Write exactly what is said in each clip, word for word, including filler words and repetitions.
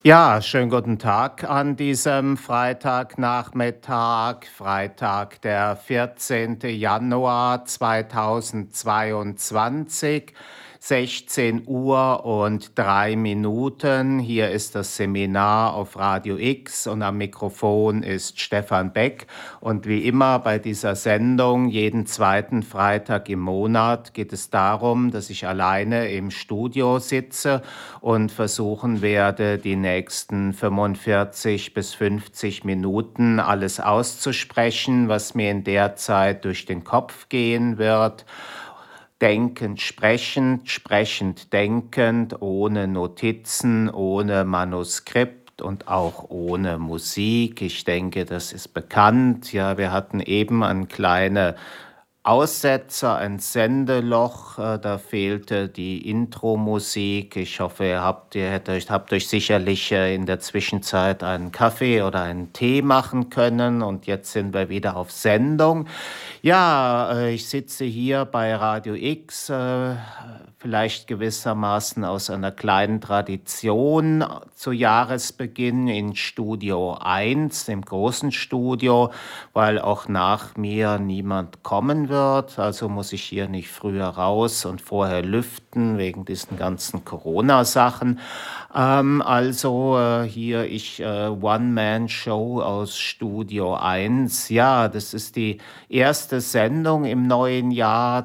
Ja, schönen guten Tag an diesem Freitagnachmittag, Freitag, der vierzehnte Januar zweitausendzweiundzwanzig, sechzehn Uhr und drei Minuten. Hier ist das Seminar auf Radio X und am Mikrofon ist Stefan Beck. Und wie immer bei dieser Sendung, jeden zweiten Freitag im Monat, geht es darum, dass ich alleine im Studio sitze und versuchen werde, die nächsten fünfundvierzig bis fünfzig Minuten alles auszusprechen, was mir in der Zeit durch den Kopf gehen wird. Denkend, sprechend, sprechend, denkend, ohne Notizen, ohne Manuskript und auch ohne Musik. Ich denke, das ist bekannt. Ja, wir hatten eben eine kleine Aussetzer, ein Sendeloch, äh, da fehlte die Intro-Musik. Ich hoffe, ihr habt, ihr hättet, habt euch sicherlich äh, in der Zwischenzeit einen Kaffee oder einen Tee machen können und jetzt sind wir wieder auf Sendung. Ja, äh, ich sitze hier bei Radio X, äh, vielleicht gewissermaßen aus einer kleinen Tradition zu Jahresbeginn in Studio eins, im großen Studio, weil auch nach mir niemand kommen wird. Also muss ich hier nicht früher raus und vorher lüften wegen diesen ganzen Corona-Sachen. Ähm, also äh, hier ich äh, One-Man-Show aus Studio eins. Ja, das ist die erste Sendung im neuen Jahr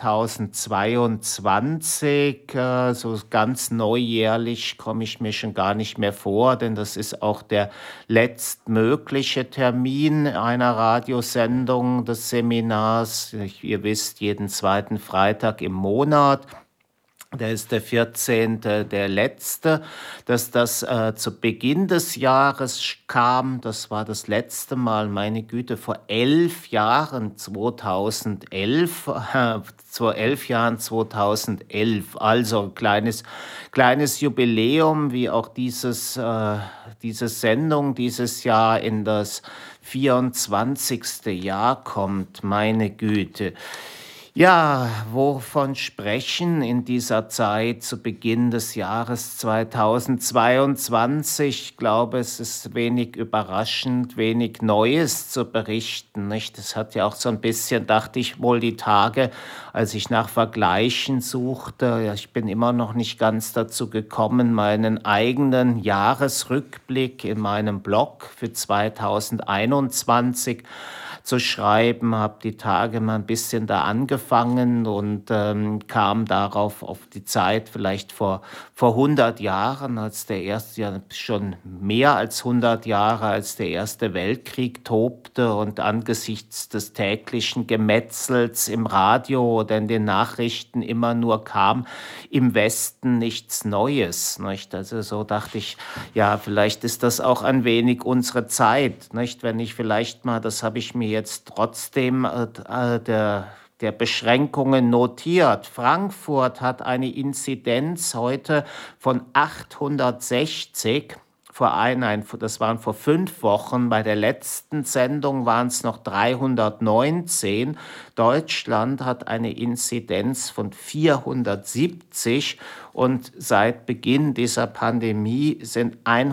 zweitausendzweiundzwanzig. Äh, so ganz neujährlich komme ich mir schon gar nicht mehr vor, denn das ist auch der letztmögliche Termin einer Radiosendung des Seminars. Ich, ihr wisst, jeden zweiten Freitag im Monat. Der ist der vierzehnte, der letzte. Dass das äh, zu Beginn des Jahres kam, das war das letzte Mal, meine Güte, vor elf Jahren, zweitausendelf, äh, vor elf Jahren zweitausendelf. Also kleines, kleines Jubiläum, wie auch dieses, äh, diese Sendung dieses Jahr in das vierundzwanzigste Jahr kommt, meine Güte. Ja, wovon sprechen in dieser Zeit zu Beginn des Jahres zweitausendzweiundzwanzig? Ich glaube, es ist wenig überraschend, wenig Neues zu berichten, nicht? Das hat ja auch so ein bisschen, dachte ich wohl, die Tage, als ich nach Vergleichen suchte. Ja, ich bin immer noch nicht ganz dazu gekommen, meinen eigenen Jahresrückblick in meinem Blog für zweitausendeinundzwanzig zu schreiben, habe die Tage mal ein bisschen da angefangen und ähm, kam darauf auf die Zeit vielleicht vor, vor hundert Jahren, als der erste, ja schon mehr als hundert Jahre, als der Erste Weltkrieg tobte und angesichts des täglichen Gemetzels im Radio oder in den Nachrichten immer nur kam, im Westen nichts Neues, nicht? Also so dachte ich, ja, vielleicht ist das auch ein wenig unsere Zeit, nicht? Wenn ich vielleicht mal, das habe ich mir jetzt trotzdem äh, der, der Beschränkungen notiert. Frankfurt hat eine Inzidenz heute von achthundertsechzig. Vor ein, nein, das waren vor fünf Wochen. Bei der letzten Sendung waren es noch dreihundertneunzehn. Deutschland hat eine Inzidenz von vierhundertsiebzig und seit Beginn dieser Pandemie sind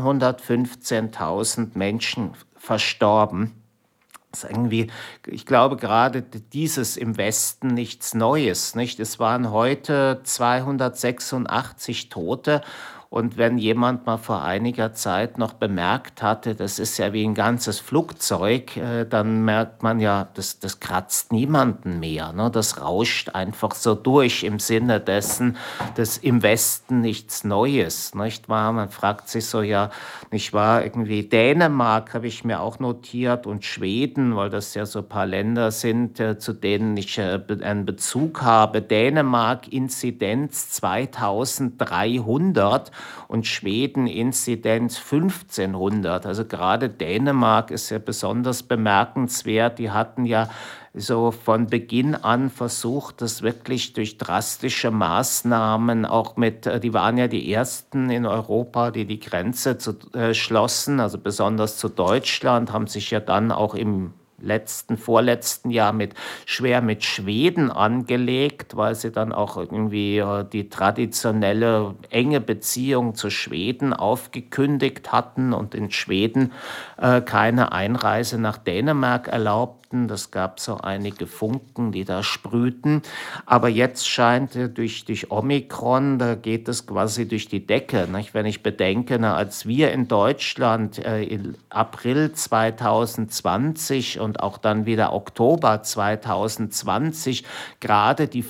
hundertfünfzehntausend Menschen verstorben. Das ist irgendwie, ich glaube, gerade dieses im Westen nichts Neues, nicht? Es waren heute zweihundertsechsundachtzig Tote. Und wenn jemand mal vor einiger Zeit noch bemerkt hatte, das ist ja wie ein ganzes Flugzeug, äh, dann merkt man ja, das, das kratzt niemanden mehr. Ne? Das rauscht einfach so durch im Sinne dessen, dass im Westen nichts Neues, nicht wahr? Man fragt sich so, ja, nicht wahr, irgendwie Dänemark habe ich mir auch notiert und Schweden, weil das ja so ein paar Länder sind, äh, zu denen ich äh, einen Bezug habe. Dänemark Inzidenz zweitausenddreihundert und Schweden Inzidenz fünfzehnhundert. Also gerade Dänemark ist ja besonders bemerkenswert. Die hatten ja so von Beginn an versucht, das wirklich durch drastische Maßnahmen auch mit, die waren ja die ersten in Europa, die die Grenze zu, äh, schlossen, also besonders zu Deutschland, haben sich ja dann auch im letzten, vorletzten Jahr mit schwer mit Schweden angelegt, weil sie dann auch irgendwie äh, die traditionelle enge Beziehung zu Schweden aufgekündigt hatten und in Schweden äh, keine Einreise nach Dänemark erlaubten. Das gab so einige Funken, die da sprühten. Aber jetzt scheint äh, durch, durch Omikron, da geht es quasi durch die Decke. Nicht? Wenn ich bedenke, na, als wir in Deutschland äh, im April zweitausendzwanzig und auch dann wieder Oktober zweitausendzwanzig gerade die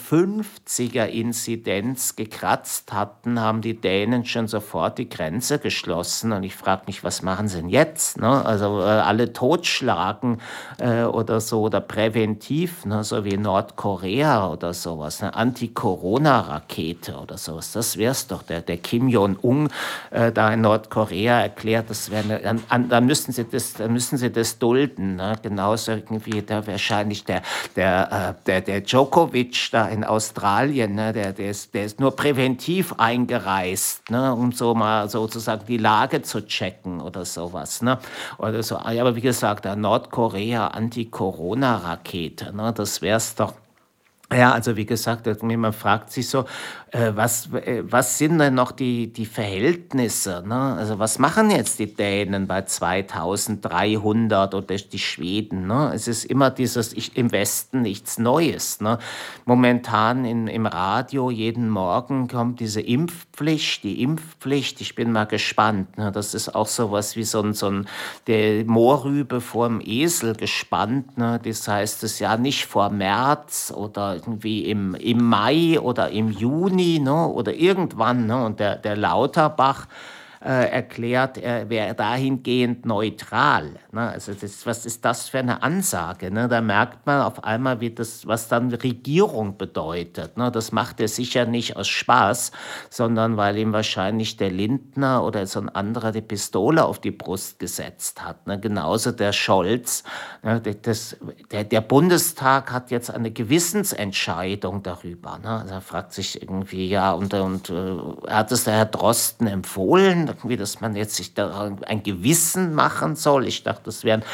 fünfziger-Inzidenz gekratzt hatten, haben die Dänen schon sofort die Grenze geschlossen. Und ich frage mich, was machen sie denn jetzt? Ne? Also äh, alle totschlagen äh, oder so oder präventiv, ne? So wie Nordkorea oder sowas, eine Anti-Corona-Rakete oder sowas. Das wäre es doch. Der, der Kim Jong-un äh, da in Nordkorea erklärt, das wäre eine, an, dann müssen sie das, dann müssen sie das dulden. Ne? Genauso irgendwie der wahrscheinlich der, der, äh, der, der Djokovic da in Australien, ne? der, der, ist, der ist nur präventiv eingereist, ne? Um so mal sozusagen die Lage zu checken oder sowas. Ne? Oder so. Aber wie gesagt, der Nordkorea Anti-Corona-Rakete, ne? Das wäre es doch. Ja, also wie gesagt, man fragt sich so, äh, was, äh, was sind denn noch die, die Verhältnisse? Ne? Also was machen jetzt die Dänen bei zweitausenddreihundert oder die Schweden? Ne? Es ist immer dieses ich, im Westen nichts Neues. Ne? Momentan in, im Radio jeden Morgen kommt diese Impfpflicht, die Impfpflicht. Ich bin mal gespannt. Ne? Das ist auch sowas wie so ein, so ein der Mohrrübe vor dem Esel gespannt. Ne? Das heißt es ja nicht vor März oder irgendwie im, im Mai oder im Juni, ne, oder irgendwann. Ne, und der, der Lauterbach äh, erklärt, er wäre dahingehend neutral. Ne, also das, was ist das für eine Ansage? Ne? Da merkt man auf einmal, wie das, was dann Regierung bedeutet. Ne? Das macht er sicher nicht aus Spaß, sondern weil ihm wahrscheinlich der Lindner oder so ein anderer die Pistole auf die Brust gesetzt hat. Ne? Genauso der Scholz. Ne? Das, der, der Bundestag hat jetzt eine Gewissensentscheidung darüber. Ne? Also er fragt sich irgendwie, ja, und, und äh, hat es der Herr Drosten empfohlen, irgendwie, dass man jetzt sich da ein Gewissen machen soll? Ich dachte, das wären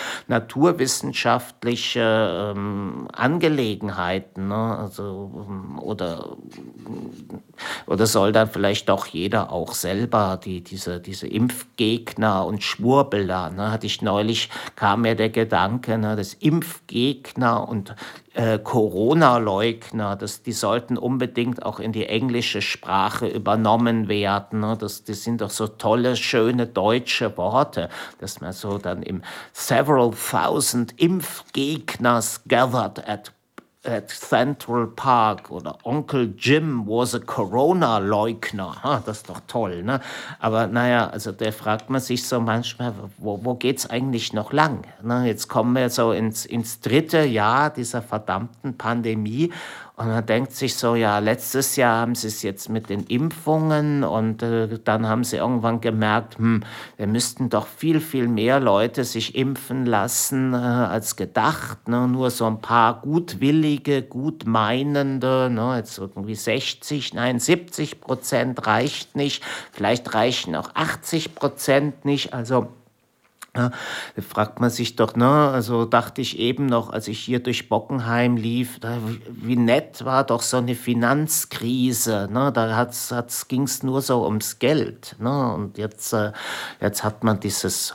naturwissenschaftliche ähm, Angelegenheiten. Ne? Also, oder, oder soll dann vielleicht doch jeder auch selber die, diese, diese Impfgegner und Schwurbler, ne? Hatte ich neulich, kam mir der Gedanke, ne, dass Impfgegner und äh, Corona-Leugner, das, die sollten unbedingt auch in die englische Sprache übernommen werden. Ne? Das, das sind doch so tolle, schöne deutsche Worte, dass man so dann im several thousand Impfgegners gathered at at Central Park oder Onkel Jim was a Corona-Leugner. Ha, das ist doch toll, ne? Aber naja, also da fragt man sich so manchmal, wo, wo geht's eigentlich noch lang? Ne? Jetzt kommen wir so ins, ins dritte Jahr dieser verdammten Pandemie und man denkt sich so, ja, letztes Jahr haben sie es jetzt mit den Impfungen und äh, dann haben sie irgendwann gemerkt, hm, wir müssten doch viel, viel mehr Leute sich impfen lassen äh, als gedacht. Ne? Nur so ein paar gutwillige, gutmeinende, ne? Jetzt irgendwie sechzig, nein, siebzig Prozent reicht nicht. Vielleicht reichen auch achtzig Prozent nicht. Also ja, da fragt man sich doch, ne, also dachte ich eben noch, als ich hier durch Bockenheim lief, da, wie nett war doch so eine Finanzkrise, ne, da hat's, hat's, ging's nur so ums Geld, ne, und jetzt, äh, jetzt hat man dieses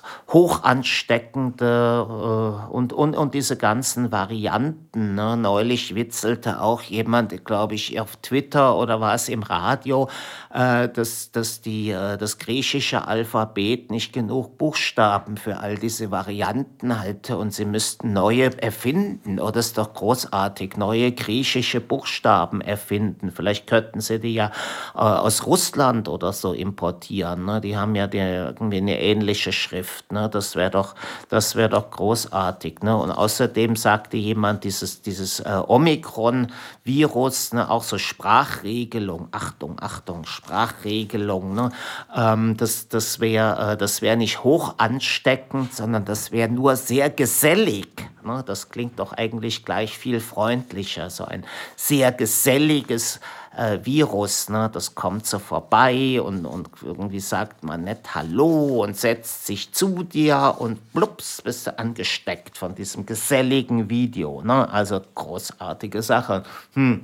hochansteckende äh, und, und, und diese ganzen Varianten, ne, neulich witzelte auch jemand, glaube ich, auf Twitter oder war es im Radio, äh, dass, dass die, äh, das griechische Alphabet nicht genug Buchstaben für für all diese Varianten halte und sie müssten neue erfinden. Oh, das ist doch großartig, neue griechische Buchstaben erfinden. Vielleicht könnten sie die ja äh, aus Russland oder so importieren. Ne? Die haben ja die, irgendwie eine ähnliche Schrift. Ne? Das wäre doch, das wär doch großartig. Ne? Und außerdem sagte jemand, dieses, dieses äh, Omikron-Virus, ne? Auch so Sprachregelung, Achtung, Achtung, Sprachregelung, ne? ähm, das, das wäre äh, das wär nicht hoch ansteckend, sondern das wäre nur sehr gesellig. Ne? Das klingt doch eigentlich gleich viel freundlicher, so ein sehr geselliges äh, Virus, ne? Das kommt so vorbei und, und irgendwie sagt man nett Hallo und setzt sich zu dir und plups, bist du angesteckt von diesem geselligen Video. Ne? Also großartige Sache. Hm.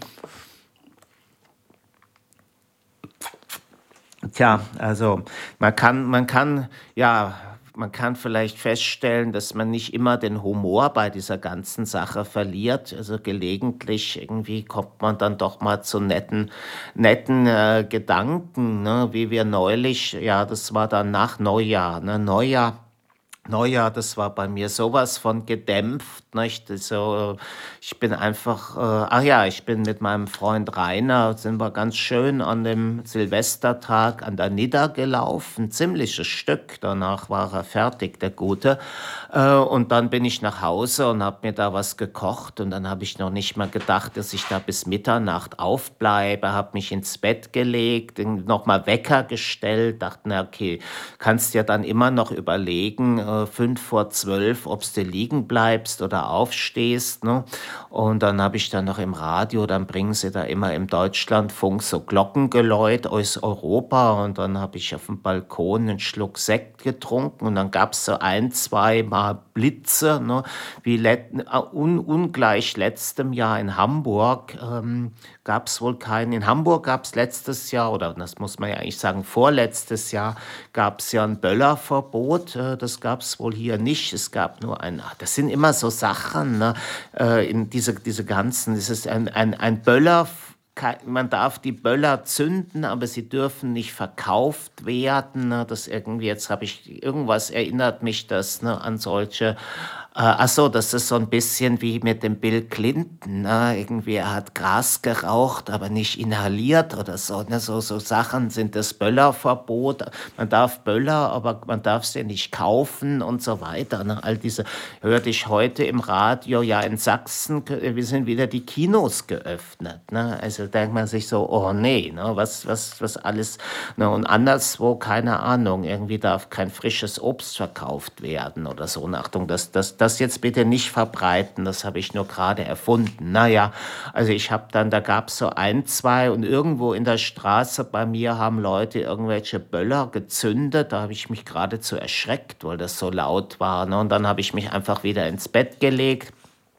Tja, also man kann, man kann, ja, man kann vielleicht feststellen, dass man nicht immer den Humor bei dieser ganzen Sache verliert. Also gelegentlich irgendwie kommt man dann doch mal zu netten, netten äh, Gedanken, ne? Wie wir neulich, ja, das war dann nach Neujahr, ne? Neujahr. Neujahr, das war bei mir sowas von gedämpft, nicht? Also, ich bin einfach, äh, ach ja, ich bin mit meinem Freund Rainer, sind wir ganz schön an dem Silvestertag an der Nidda gelaufen, ziemliches Stück. Danach war er fertig, der Gute. Äh, und dann bin ich nach Hause und habe mir da was gekocht und dann habe ich noch nicht mal gedacht, dass ich da bis Mitternacht aufbleibe, habe mich ins Bett gelegt, nochmal Wecker gestellt, dachte, na okay, kannst ja dann immer noch überlegen, äh, fünf vor zwölf, ob du liegen bleibst oder aufstehst. Ne? Und dann habe ich dann noch im Radio, dann bringen sie da immer im Deutschlandfunk so Glockengeläut aus Europa und dann habe ich auf dem Balkon einen Schluck Sekt getrunken und dann gab es so ein, zwei Mal Blitze, ne? Wie let, äh, un, ungleich letztem Jahr in Hamburg ähm, gab es wohl keinen. In Hamburg gab es letztes Jahr, oder das muss man ja eigentlich sagen, vorletztes Jahr gab es ja ein Böllerverbot. Äh, das gab es wohl hier nicht. Es gab nur ein, ah, das sind immer so Sachen, ne? Äh, in diese, diese ganzen, es ist ein, ein, ein Böller. Man darf die Böller zünden, aber sie dürfen nicht verkauft werden. Ne? Das irgendwie, jetzt habe ich, irgendwas erinnert mich das, ne, an solche. Äh, ach so, das ist so ein bisschen wie mit dem Bill Clinton. Ne? Irgendwie, er hat Gras geraucht, aber nicht inhaliert oder so. Ne? So, so Sachen sind das Böllerverbot. Man darf Böller, aber man darf sie nicht kaufen und so weiter. Ne? All diese hörte ich heute im Radio, ja, in Sachsen, wir sind wieder die Kinos geöffnet. Ne? Also denkt man sich so, oh nee, ne? was, was, was alles. Ne? Und anderswo, keine Ahnung, irgendwie darf kein frisches Obst verkauft werden oder so. Und Achtung, das, das, das jetzt bitte nicht verbreiten, das habe ich nur gerade erfunden. Naja, also ich habe dann, da gab es so ein, zwei und irgendwo in der Straße bei mir haben Leute irgendwelche Böller gezündet. Da habe ich mich geradezu erschreckt, weil das so laut war. Ne? Und dann habe ich mich einfach wieder ins Bett gelegt.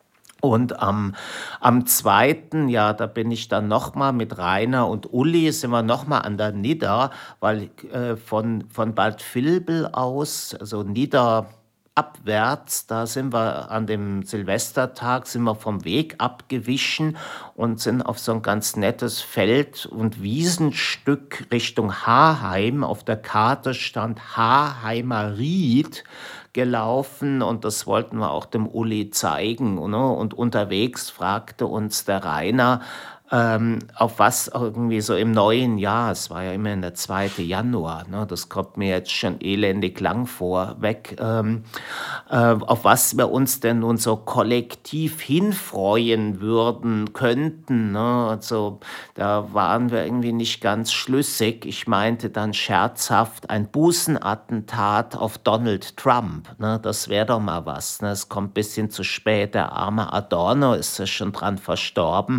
Und am, am zweiten, ja, da bin ich dann nochmal mit Rainer und Uli, sind wir nochmal an der Nidda, weil äh, von, von Bad Vilbel aus, also Nidda abwärts, da sind wir an dem Silvestertag, sind wir vom Weg abgewichen und sind auf so ein ganz nettes Feld- und Wiesenstück Richtung Haheim. Auf der Karte stand Haheimer Ried gelaufen und das wollten wir auch dem Uli zeigen. Ne? Und unterwegs fragte uns der Rainer, ähm, auf was irgendwie so im neuen Jahr, es war ja immerhin der zweite Januar, ne? Das kommt mir jetzt schon elendig lang vor, weg, ähm, äh, auf was wir uns denn nun so kollektiv hinfreuen würden, könnten. Ne? Also da waren wir irgendwie nicht ganz schlüssig. Ich meinte dann scherzhaft ein Bußenattentat auf Donald Trump. Ne? Das wäre doch mal was. Ne? Es kommt ein bisschen zu spät. Der arme Adorno ist ja schon dran verstorben.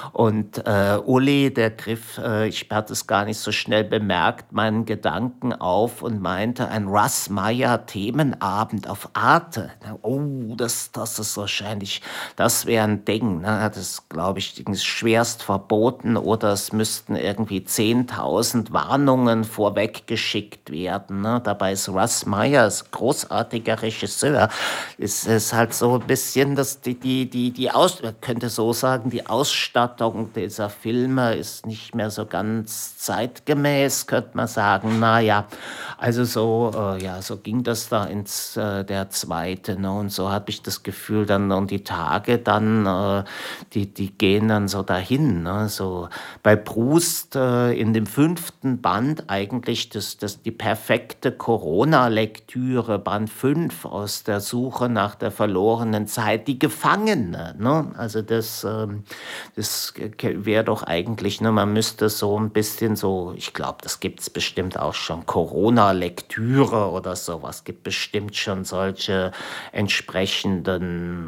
Und äh, Uli, der griff, äh, ich hatte es gar nicht so schnell bemerkt, meinen Gedanken auf und meinte, ein Russ Meyer Themenabend auf Arte. Oh, das, das ist wahrscheinlich, das wäre ein Ding. Ne? Das, glaube ich, ist schwerst verboten oder es müssten irgendwie zehntausend Warnungen vorweggeschickt werden. Ne? Dabei ist Russ Meyer, ist großartiger Regisseur. Es ist halt so ein bisschen, dass die, die, die, die Aus, man könnte so sagen, die Ausstattung dieser Filme ist nicht mehr so ganz zeitgemäß, könnte man sagen. Naja, also so, äh, ja, so ging das da ins äh, der zweite. Ne? Und so habe ich das Gefühl, dann und die Tage dann, äh, die, die gehen dann so dahin. Ne? So bei Proust äh, in dem fünften Band eigentlich das, das, die perfekte Corona-Lektüre, Band fünf aus der Suche nach der verlorenen Zeit, die Gefangene. Ne? Also das, ähm, das wäre doch eigentlich, ne, man müsste so ein bisschen so, ich glaube, das gibt's bestimmt auch schon, Corona-Lektüre oder sowas, gibt bestimmt schon solche entsprechenden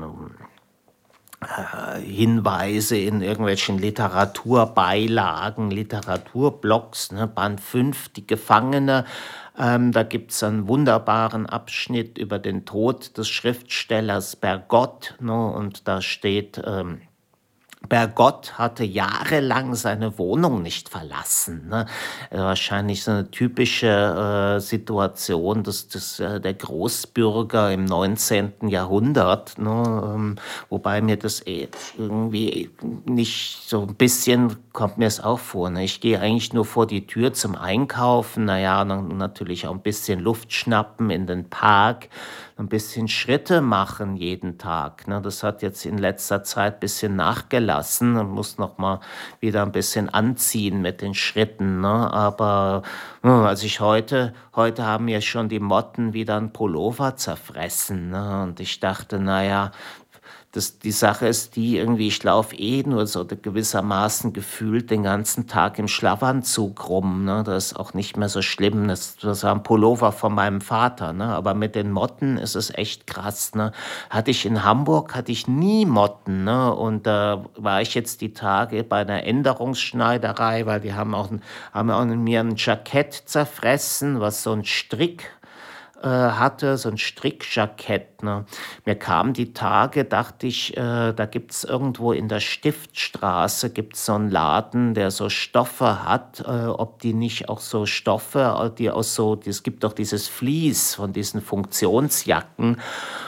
äh, Hinweise in irgendwelchen Literaturbeilagen, Literaturblogs, ne, Band fünf, Die Gefangene. Ähm, da gibt es einen wunderbaren Abschnitt über den Tod des Schriftstellers Bergotte, ne, und da steht, ähm, Bergotte hatte jahrelang seine Wohnung nicht verlassen, ne? Äh, wahrscheinlich so eine typische äh, Situation des, des, äh, der Großbürger im neunzehnten. Jahrhundert, ne? Ähm, wobei mir das eh irgendwie nicht so ein bisschen kommt mir es auch vor. Ne? Ich gehe eigentlich nur vor die Tür zum Einkaufen, naja, dann natürlich auch ein bisschen Luft schnappen in den Park, ein bisschen Schritte machen jeden Tag. Ne? Das hat jetzt in letzter Zeit ein bisschen nachgelassen und muss noch mal wieder ein bisschen anziehen mit den Schritten. Ne? Aber äh, also ich heute, heute haben ja schon die Motten wieder einen Pullover zerfressen. Ne? Und ich dachte, naja, das, die Sache ist die, irgendwie, ich laufe eh nur so gewissermaßen gefühlt den ganzen Tag im Schlafanzug rum. Ne? Das ist auch nicht mehr so schlimm. Das, das war ein Pullover von meinem Vater. Ne? Aber mit den Motten ist es echt krass. Ne? Hatte ich in Hamburg, hatte ich nie Motten. Ne? Und da war ich jetzt die Tage bei einer Änderungsschneiderei, weil die haben auch, haben auch in mir ein Jackett zerfressen, was so ein Strick äh, hatte, so ein Strickjackett. Ne? Mir kamen die Tage, dachte ich, äh, da gibt es irgendwo in der Stiftstraße gibt's so einen Laden, der so Stoffe hat, äh, ob die nicht auch so Stoffe, äh, die aus so, es gibt doch dieses Vlies von diesen Funktionsjacken.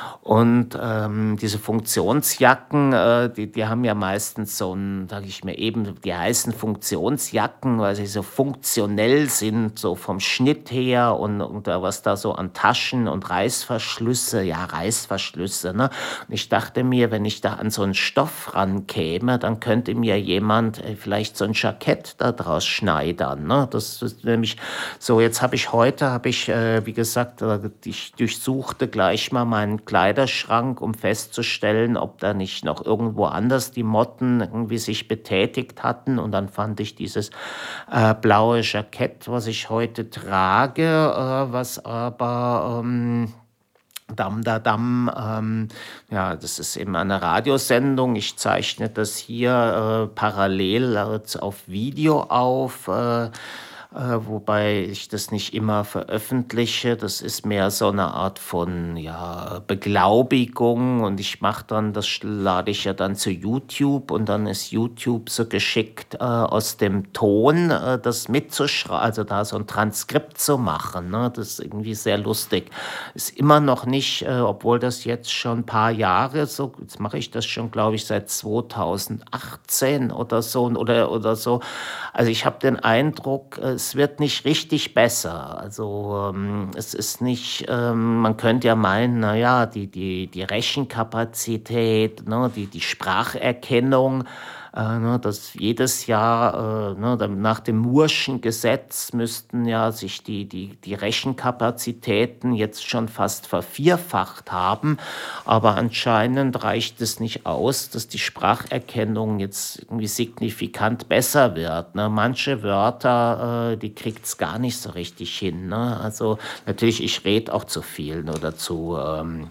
Und ähm, diese Funktionsjacken, äh, die, die haben ja meistens so ein, sage ich mir eben, die heißen Funktionsjacken, weil sie so funktionell sind, so vom Schnitt her und, und da, was da so an Taschen und Reißverschlüsse, ja, Reißverschlüsse, ne? Und ich dachte mir, wenn ich da an so einen Stoff rankäme, dann könnte mir jemand äh, vielleicht so ein Jackett da draus schneidern, ne? Das ist nämlich so, jetzt habe ich heute, habe ich, äh, wie gesagt, äh, ich durchsuchte gleich mal meinen Kleiderschrank, um festzustellen, ob da nicht noch irgendwo anders die Motten irgendwie sich betätigt hatten. Und dann fand ich dieses äh, blaue Jackett, was ich heute trage, äh, was aber ähm, Dam da Dam, ähm, ja, das ist eben eine Radiosendung. Ich zeichne das hier äh, parallel äh, auf Video auf. Äh, äh, wobei ich das nicht immer veröffentliche. Das ist mehr so eine Art von, ja, Beglaubigung und ich mache dann, das lade ich ja dann zu YouTube und dann ist YouTube so geschickt, äh, aus dem Ton äh, das mitzuschreiben, also da so ein Transkript zu machen. Ne? Das ist irgendwie sehr lustig. Ist immer noch nicht, äh, obwohl das jetzt schon ein paar Jahre so, jetzt mache ich das schon, glaube ich, seit zweitausendachtzehn oder so oder, oder so. Also ich habe den Eindruck, äh, es wird nicht richtig besser. Also ähm, es ist nicht, ähm, man könnte ja meinen, naja, die, die, die Rechenkapazität, ne, die, die Spracherkennung, äh, ne, dass jedes Jahr, äh, ne, nach dem Moore'schen Gesetz müssten ja sich die, die, die Rechenkapazitäten jetzt schon fast vervierfacht haben. Aber anscheinend reicht es nicht aus, dass die Spracherkennung jetzt irgendwie signifikant besser wird. Ne? Manche Wörter, äh, die kriegt es gar nicht so richtig hin. Ne? Also natürlich, ich rede auch zu viel oder zu, ähm,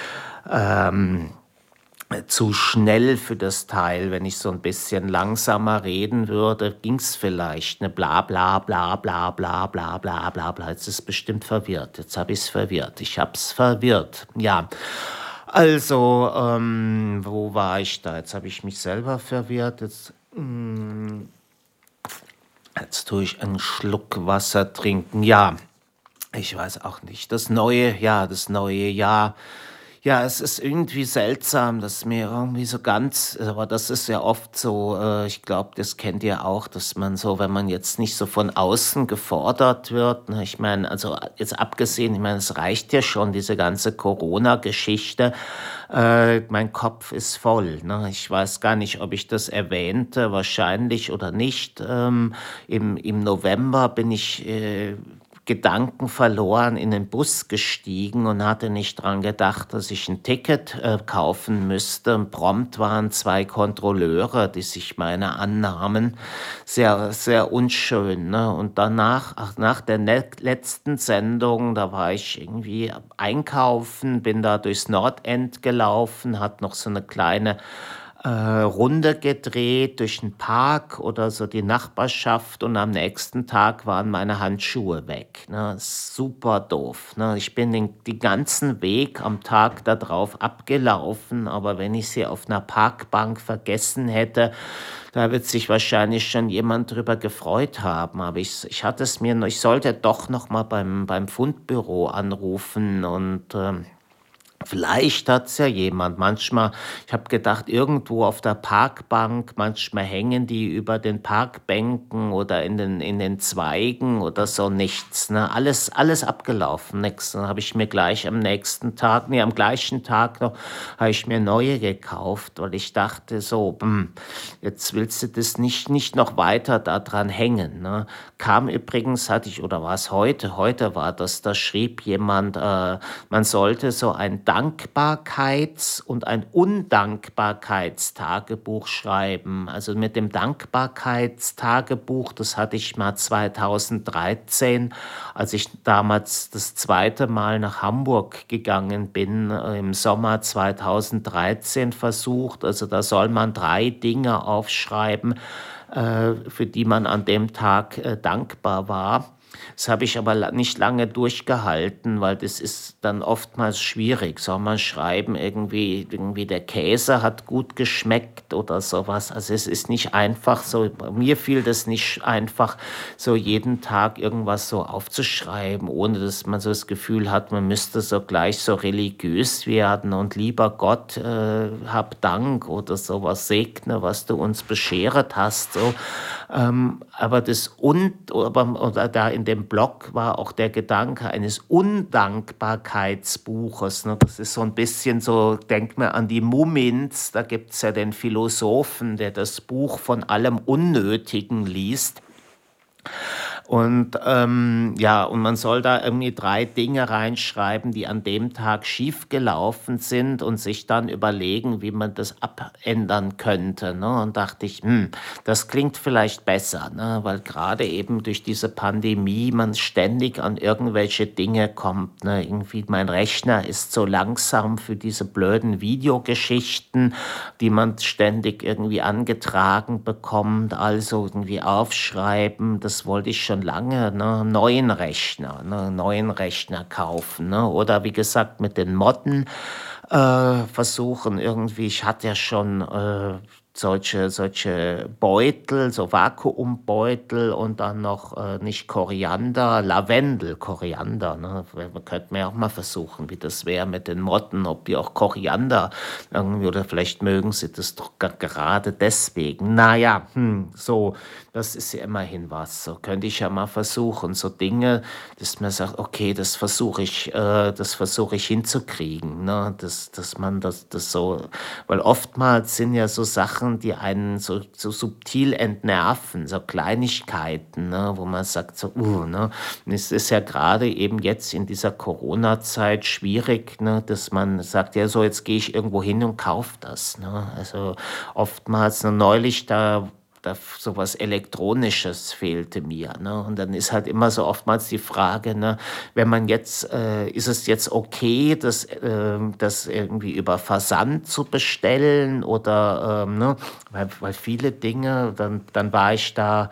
ähm, zu schnell für das Teil. Wenn ich so ein bisschen langsamer reden würde, ging es vielleicht. Ne? Bla bla bla bla bla bla bla bla bla. Jetzt ist es bestimmt verwirrt. Jetzt habe ich es verwirrt. Ich habe es verwirrt. Ja. Also, ähm, wo war ich da? Jetzt habe ich mich selber verwirrt. Jetzt, mm, jetzt tue ich einen Schluck Wasser trinken. Ja, ich weiß auch nicht. Das neue, ja, das neue Jahr. Ja, es ist irgendwie seltsam, dass mir irgendwie so ganz, aber das ist ja oft so, äh, ich glaube, das kennt ihr auch, dass man so, wenn man jetzt nicht so von außen gefordert wird, ne, ich meine, also jetzt abgesehen, ich meine, es reicht ja schon, diese ganze Corona-Geschichte, äh, mein Kopf ist voll, ne? Ich weiß gar nicht, ob ich das erwähnte, wahrscheinlich oder nicht. Ähm, im, im November bin ich, äh, Gedanken verloren, in den Bus gestiegen und hatte nicht dran gedacht, dass ich ein Ticket äh, kaufen müsste. Und prompt waren zwei Kontrolleure, die sich meiner annahmen. Sehr, sehr unschön, ne? Und danach, ach, nach der net- letzten Sendung, da war ich irgendwie einkaufen, bin da durchs Nordend gelaufen, hat noch so eine kleine äh, Runde gedreht durch den Park oder so die Nachbarschaft, und am nächsten Tag waren meine Handschuhe weg. Ne? Super doof. Ne? Ich bin den, den ganzen Weg am Tag darauf abgelaufen, aber wenn ich sie auf einer Parkbank vergessen hätte, da wird sich wahrscheinlich schon jemand drüber gefreut haben. Aber ich, ich hatte es mir, noch- ich sollte doch noch mal beim, beim Fundbüro anrufen und ähm, vielleicht hat's ja jemand. Manchmal, ich habe gedacht, irgendwo auf der Parkbank, manchmal hängen die über den Parkbänken oder in den, in den Zweigen oder so, nichts. Ne? Alles, alles abgelaufen, nix. Dann habe ich mir gleich am nächsten Tag, nee, am gleichen Tag noch, habe ich mir neue gekauft, weil ich dachte so, hm, jetzt willst du das nicht, nicht noch weiter da dran hängen. Ne? Kam übrigens, hatte ich, oder war es heute? Heute war das, da schrieb jemand, äh, man sollte so ein Dankbarkeits- und ein Undankbarkeitstagebuch schreiben. Also mit dem Dankbarkeitstagebuch, das hatte ich mal zweitausenddreizehn, als ich damals das zweite Mal nach Hamburg gegangen bin, äh, im Sommer zweitausenddreizehn versucht. Also da soll man drei Dinge aufschreiben, äh, für die man an dem Tag äh, dankbar war. Das habe ich aber la- nicht lange durchgehalten, weil das ist dann oftmals schwierig. Soll man schreiben, irgendwie, irgendwie der Käse hat gut geschmeckt oder sowas. Also es ist nicht einfach so, bei mir fiel das nicht einfach, so jeden Tag irgendwas so aufzuschreiben, ohne dass man so das Gefühl hat, man müsste so gleich so religiös werden und lieber Gott, äh, hab Dank oder sowas, segne, was du uns beschert hast. So. Ähm, aber das und aber, oder da in dem Blog war auch der Gedanke eines Undankbarkeitsbuches. Ne? Das ist so ein bisschen so, denk mir an die Mumins, da gibt es ja den Philosophen, der das Buch von allem Unnötigen liest. Und ähm, ja, und man soll da irgendwie drei Dinge reinschreiben, die an dem Tag schiefgelaufen sind, und sich dann überlegen, wie man das abändern könnte. Ne? Und dachte ich, hm, das klingt vielleicht besser, ne? Weil gerade eben durch diese Pandemie man ständig an irgendwelche Dinge kommt. Ne? Irgendwie mein Rechner ist so langsam für diese blöden Videogeschichten, die man ständig irgendwie angetragen bekommt. Also irgendwie aufschreiben, das wollte ich schon lange, ne? Neuen Rechner, ne? Neuen Rechner kaufen, ne? Oder wie gesagt mit den Motten äh, versuchen irgendwie. Ich hatte ja schon äh, solche, solche Beutel, so Vakuumbeutel, und dann noch äh, nicht Koriander, Lavendel, Koriander. Ne? Man könnte mir auch mal versuchen, wie das wäre mit den Motten, ob die auch Koriander irgendwie, oder vielleicht mögen sie das doch ge- gerade deswegen. Naja, hm, so, das ist ja immerhin was. So könnte ich ja mal versuchen, so Dinge, dass man sagt, okay, das versuche ich, äh, das versuche ich hinzukriegen, ne? Dass, dass man das, das so, weil oftmals sind ja so Sachen, die einen so, so subtil entnerven, so Kleinigkeiten, ne? Wo man sagt, so, uh, ne? Und es ist ja gerade eben jetzt in dieser Corona-Zeit schwierig, ne? Dass man sagt, ja, so, jetzt gehe ich irgendwo hin und kaufe das, ne? Also oftmals, ne, neulich da da sowas Elektronisches fehlte mir. Ne? Und dann ist halt immer so oftmals die Frage, ne, wenn man jetzt, äh, ist es jetzt okay, das, äh, das irgendwie über Versand zu bestellen, oder, ähm, ne, weil, weil viele Dinge, dann, dann war ich da,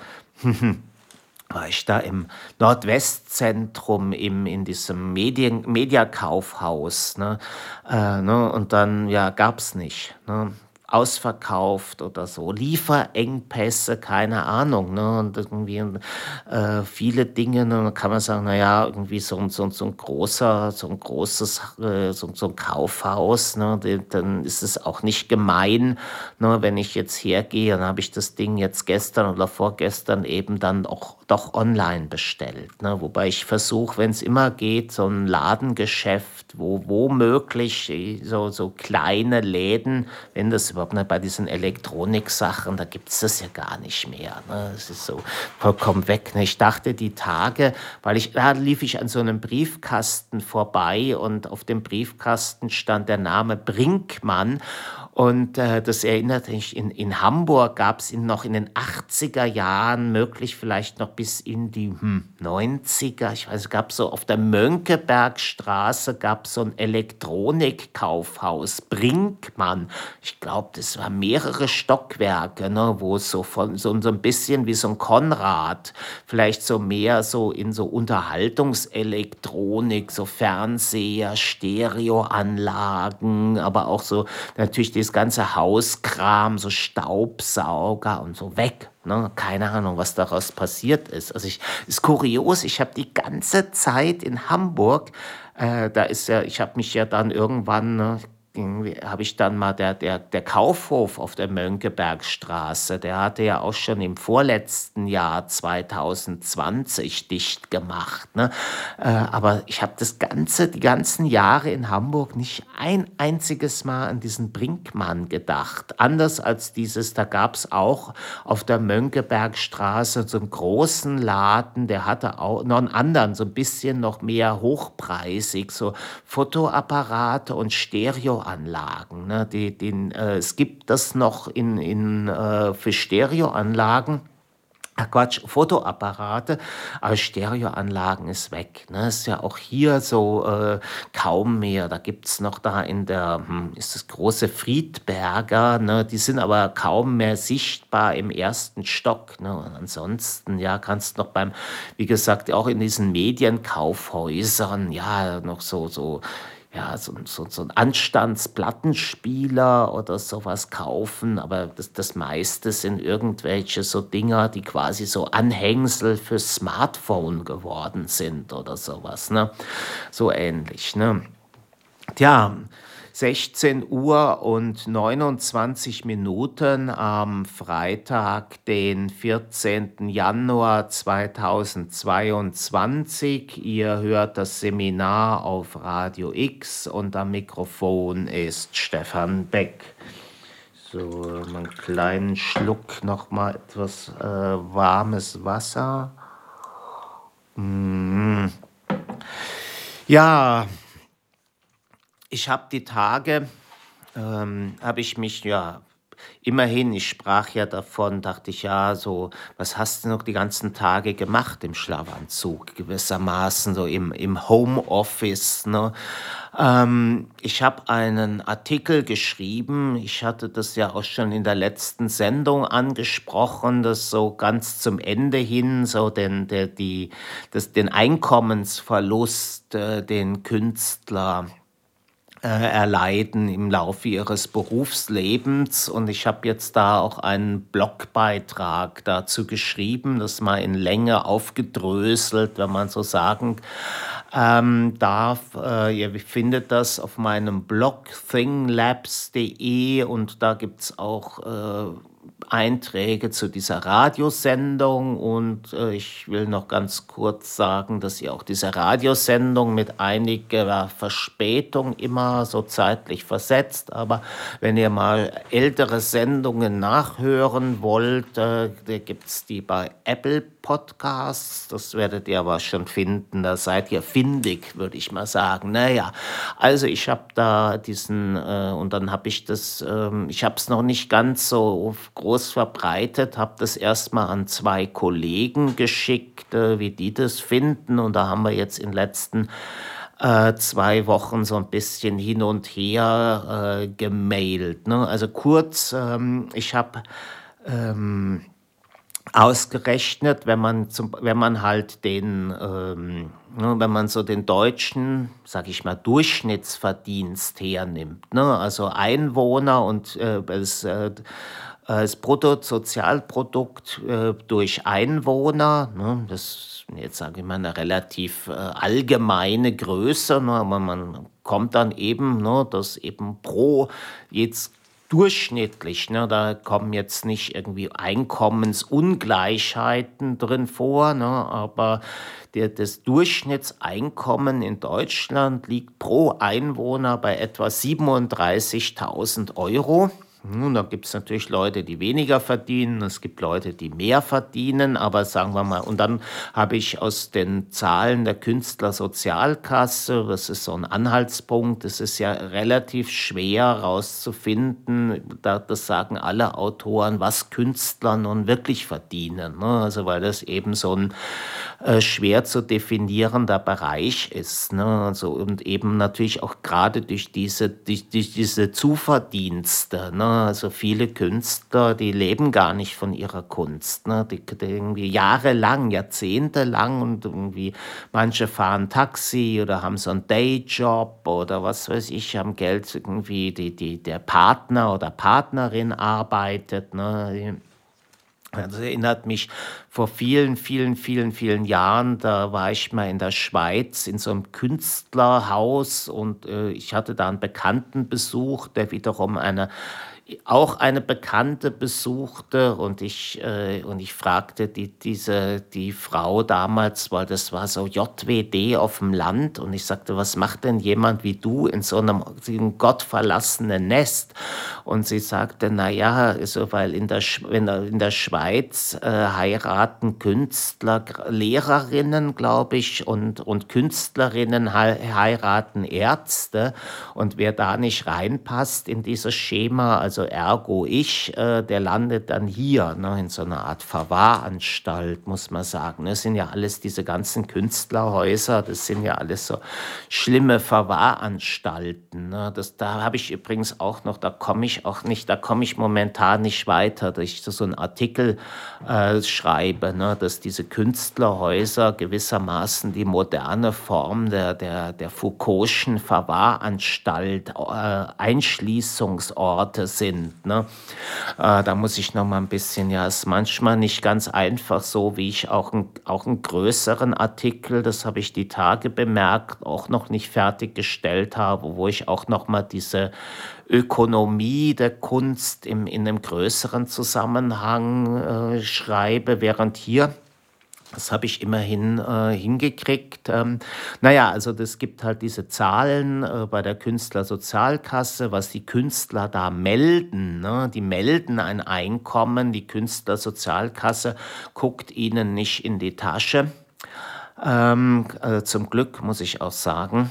war ich da im Nordwestzentrum, im, in diesem Medien, Mediakaufhaus, ne, äh, ne, und dann, ja, gab's nicht, ne, ausverkauft oder so, Lieferengpässe, keine Ahnung, ne, und irgendwie äh, viele Dinge, ne, dann kann man sagen, na ja, irgendwie so, ein- so, ein- so ein großer, so ein großes, äh, so, so ein Kaufhaus, ne, de- dann ist es auch nicht gemein, ne, wenn ich jetzt hergehe, dann habe ich das Ding jetzt gestern oder vorgestern eben dann auch doch online bestellt, ne? Wobei ich versuche, wenn es immer geht, so ein Ladengeschäft, wo womöglich äh, so so kleine Läden, wenn das überhaupt nicht bei diesen Elektroniksachen, da gibt's das ja gar nicht mehr, ne? Es ist so vollkommen weg, ne? Ich dachte die Tage, weil ich da lief ich an so einem Briefkasten vorbei und auf dem Briefkasten stand der Name Brinkmann und äh, das erinnert mich, in, in Hamburg gab es noch in den achtziger Jahren, möglich vielleicht noch bis in die hm, neunziger, ich weiß, es gab so auf der Mönckebergstraße gab so ein Elektronikkaufhaus, Brinkmann. Ich glaube, das waren mehrere Stockwerke, ne, wo es so von so, so ein bisschen wie so ein Konrad, vielleicht so mehr so in so Unterhaltungselektronik, so Fernseher, Stereoanlagen, aber auch so natürlich das ganze Hauskram, so Staubsauger und so weg. Ne? Keine Ahnung, was daraus passiert ist. Also ich, ist kurios, ich habe die ganze Zeit in Hamburg, äh, da ist ja, ich habe mich ja dann irgendwann, ne, irgendwie habe ich dann mal der, der, der Kaufhof auf der Mönckebergstraße, der hatte ja auch schon im vorletzten Jahr zwanzig zwanzig dicht gemacht. Ne? Äh, aber ich habe das ganze, die ganzen Jahre in Hamburg nicht ein einziges Mal an diesen Brinkmann gedacht. Anders als dieses, da gab es auch auf der Mönckebergstraße so einen großen Laden, der hatte auch noch einen anderen, so ein bisschen noch mehr hochpreisig, so Fotoapparate und Stereoanlagen. Ne? Die, den, äh, es gibt das noch in, in, äh, für Stereoanlagen. Ach Quatsch, Fotoapparate, aber Stereoanlagen ist weg. Ne? Ist ja auch hier so äh, kaum mehr. Da gibt es noch da in der, hm, ist das große Friedberger, ne? Die sind aber kaum mehr sichtbar im ersten Stock. Ne? Und ansonsten, ja, kannst noch beim, wie gesagt, auch in diesen Medienkaufhäusern, ja, noch so, so, ja, so, so, so ein Anstandsplattenspieler oder sowas kaufen, aber das, das meiste sind irgendwelche so Dinger, die quasi so Anhängsel fürs Smartphone geworden sind oder sowas, ne? So ähnlich, ne? Tja, sechzehn Uhr und neunundzwanzig Minuten am Freitag, den vierzehnten Januar zweitausendzweiundzwanzig. Ihr hört das Seminar auf Radio X und am Mikrofon ist Stefan Beck. So, einen kleinen Schluck nochmal etwas äh, warmes Wasser. Mm. Ja, ich habe die Tage, ähm, habe ich mich ja immerhin, ich sprach ja davon, dachte ich, ja, so, was hast du noch die ganzen Tage gemacht im Schlafanzug, gewissermaßen, so im, im Homeoffice, ne? Ähm, ich habe einen Artikel geschrieben, ich hatte das ja auch schon in der letzten Sendung angesprochen, dass so ganz zum Ende hin, so den, der, die, das, den Einkommensverlust, äh, den Künstler äh, erleiden im Laufe ihres Berufslebens. Und ich habe jetzt da auch einen Blogbeitrag dazu geschrieben, das mal in Länge aufgedröselt, wenn man so sagen ähm, darf. Äh, ihr findet das auf meinem Blog thinglabs punkt de und da gibt es auch äh, Einträge zu dieser Radiosendung und äh, ich will noch ganz kurz sagen, dass ihr auch diese Radiosendung mit einiger Verspätung immer so zeitlich versetzt, aber wenn ihr mal ältere Sendungen nachhören wollt, äh, da gibt es die bei Apple Podcasts, das werdet ihr aber schon finden, da seid ihr findig, würde ich mal sagen. Naja, also ich habe da diesen, äh, und dann habe ich das, ähm, ich habe es noch nicht ganz so groß verbreitet, habe das erstmal an zwei Kollegen geschickt, äh, wie die das finden und da haben wir jetzt in den letzten äh, zwei Wochen so ein bisschen hin und her äh, gemailt. Ne? Also kurz, ähm, ich habe ähm, ausgerechnet, wenn man zum, wenn man halt den, ähm, ne, wenn man so den deutschen, sag ich mal, Durchschnittsverdienst hernimmt, ne, also Einwohner und äh, das, äh, das Bruttosozialprodukt äh, durch Einwohner, ne, das ist jetzt sage ich mal eine relativ äh, allgemeine Größe, ne, aber man kommt dann eben, ne, dass eben pro jetzt durchschnittlich, ne? Da kommen jetzt nicht irgendwie Einkommensungleichheiten drin vor, ne? Aber der, das Durchschnittseinkommen in Deutschland liegt pro Einwohner bei etwa siebenunddreißigtausend Euro. Nun, da gibt es natürlich Leute, die weniger verdienen, es gibt Leute, die mehr verdienen, aber sagen wir mal, und dann habe ich aus den Zahlen der Künstlersozialkasse, das ist so ein Anhaltspunkt, es ist ja relativ schwer herauszufinden, da, das sagen alle Autoren, was Künstler nun wirklich verdienen, ne? Also weil das eben so ein äh, schwer zu definierender Bereich ist, ne? Also, und eben natürlich auch gerade durch diese, durch, durch diese Zuverdienste, ne? Also viele Künstler, die leben gar nicht von ihrer Kunst, ne? Die, die irgendwie jahrelang, jahrzehntelang und irgendwie manche fahren Taxi oder haben so einen Dayjob oder was weiß ich, haben Geld irgendwie, die, die, der Partner oder Partnerin arbeitet, ne? Das erinnert mich vor vielen, vielen, vielen, vielen Jahren, da war ich mal in der Schweiz in so einem Künstlerhaus und äh, ich hatte da einen Bekannten besucht, der wiederum eine auch eine Bekannte besuchte und ich, äh, und ich fragte die, diese, die Frau damals, weil das war so J W D auf dem Land und ich sagte, was macht denn jemand wie du in so einem, so einem gottverlassenen Nest? Und sie sagte, na ja, also weil in der, Sch- wenn er- in der Schweiz äh, heiraten Künstler, Lehrerinnen, glaube ich, und, und Künstlerinnen hei- heiraten Ärzte und wer da nicht reinpasst in dieses Schema, also ergo ich, äh, der landet dann hier, ne, in so einer Art Verwahranstalt, muss man sagen. Das sind ja alles diese ganzen Künstlerhäuser, das sind ja alles so schlimme Verwahranstalten. Ne. Das, da habe ich übrigens auch noch, da komme ich auch nicht, da komme ich momentan nicht weiter, dass ich so einen Artikel äh, schreibe, ne, dass diese Künstlerhäuser gewissermaßen die moderne Form der, der, der Foucault'schen Verwahranstalt, äh, Einschließungsorte sind. Ne? Äh, da muss ich noch mal ein bisschen, ja, ist manchmal nicht ganz einfach so, wie ich auch, ein, auch einen größeren Artikel, das habe ich die Tage bemerkt, auch noch nicht fertiggestellt habe, wo ich auch noch mal diese Ökonomie der Kunst im, in einem größeren Zusammenhang äh, schreibe, während hier das habe ich immerhin äh, hingekriegt. Ähm, naja, also das gibt halt diese Zahlen äh, bei der Künstlersozialkasse, was die Künstler da melden. Ne? Die melden ein Einkommen, die Künstlersozialkasse guckt ihnen nicht in die Tasche. Ähm, äh, zum Glück muss ich auch sagen.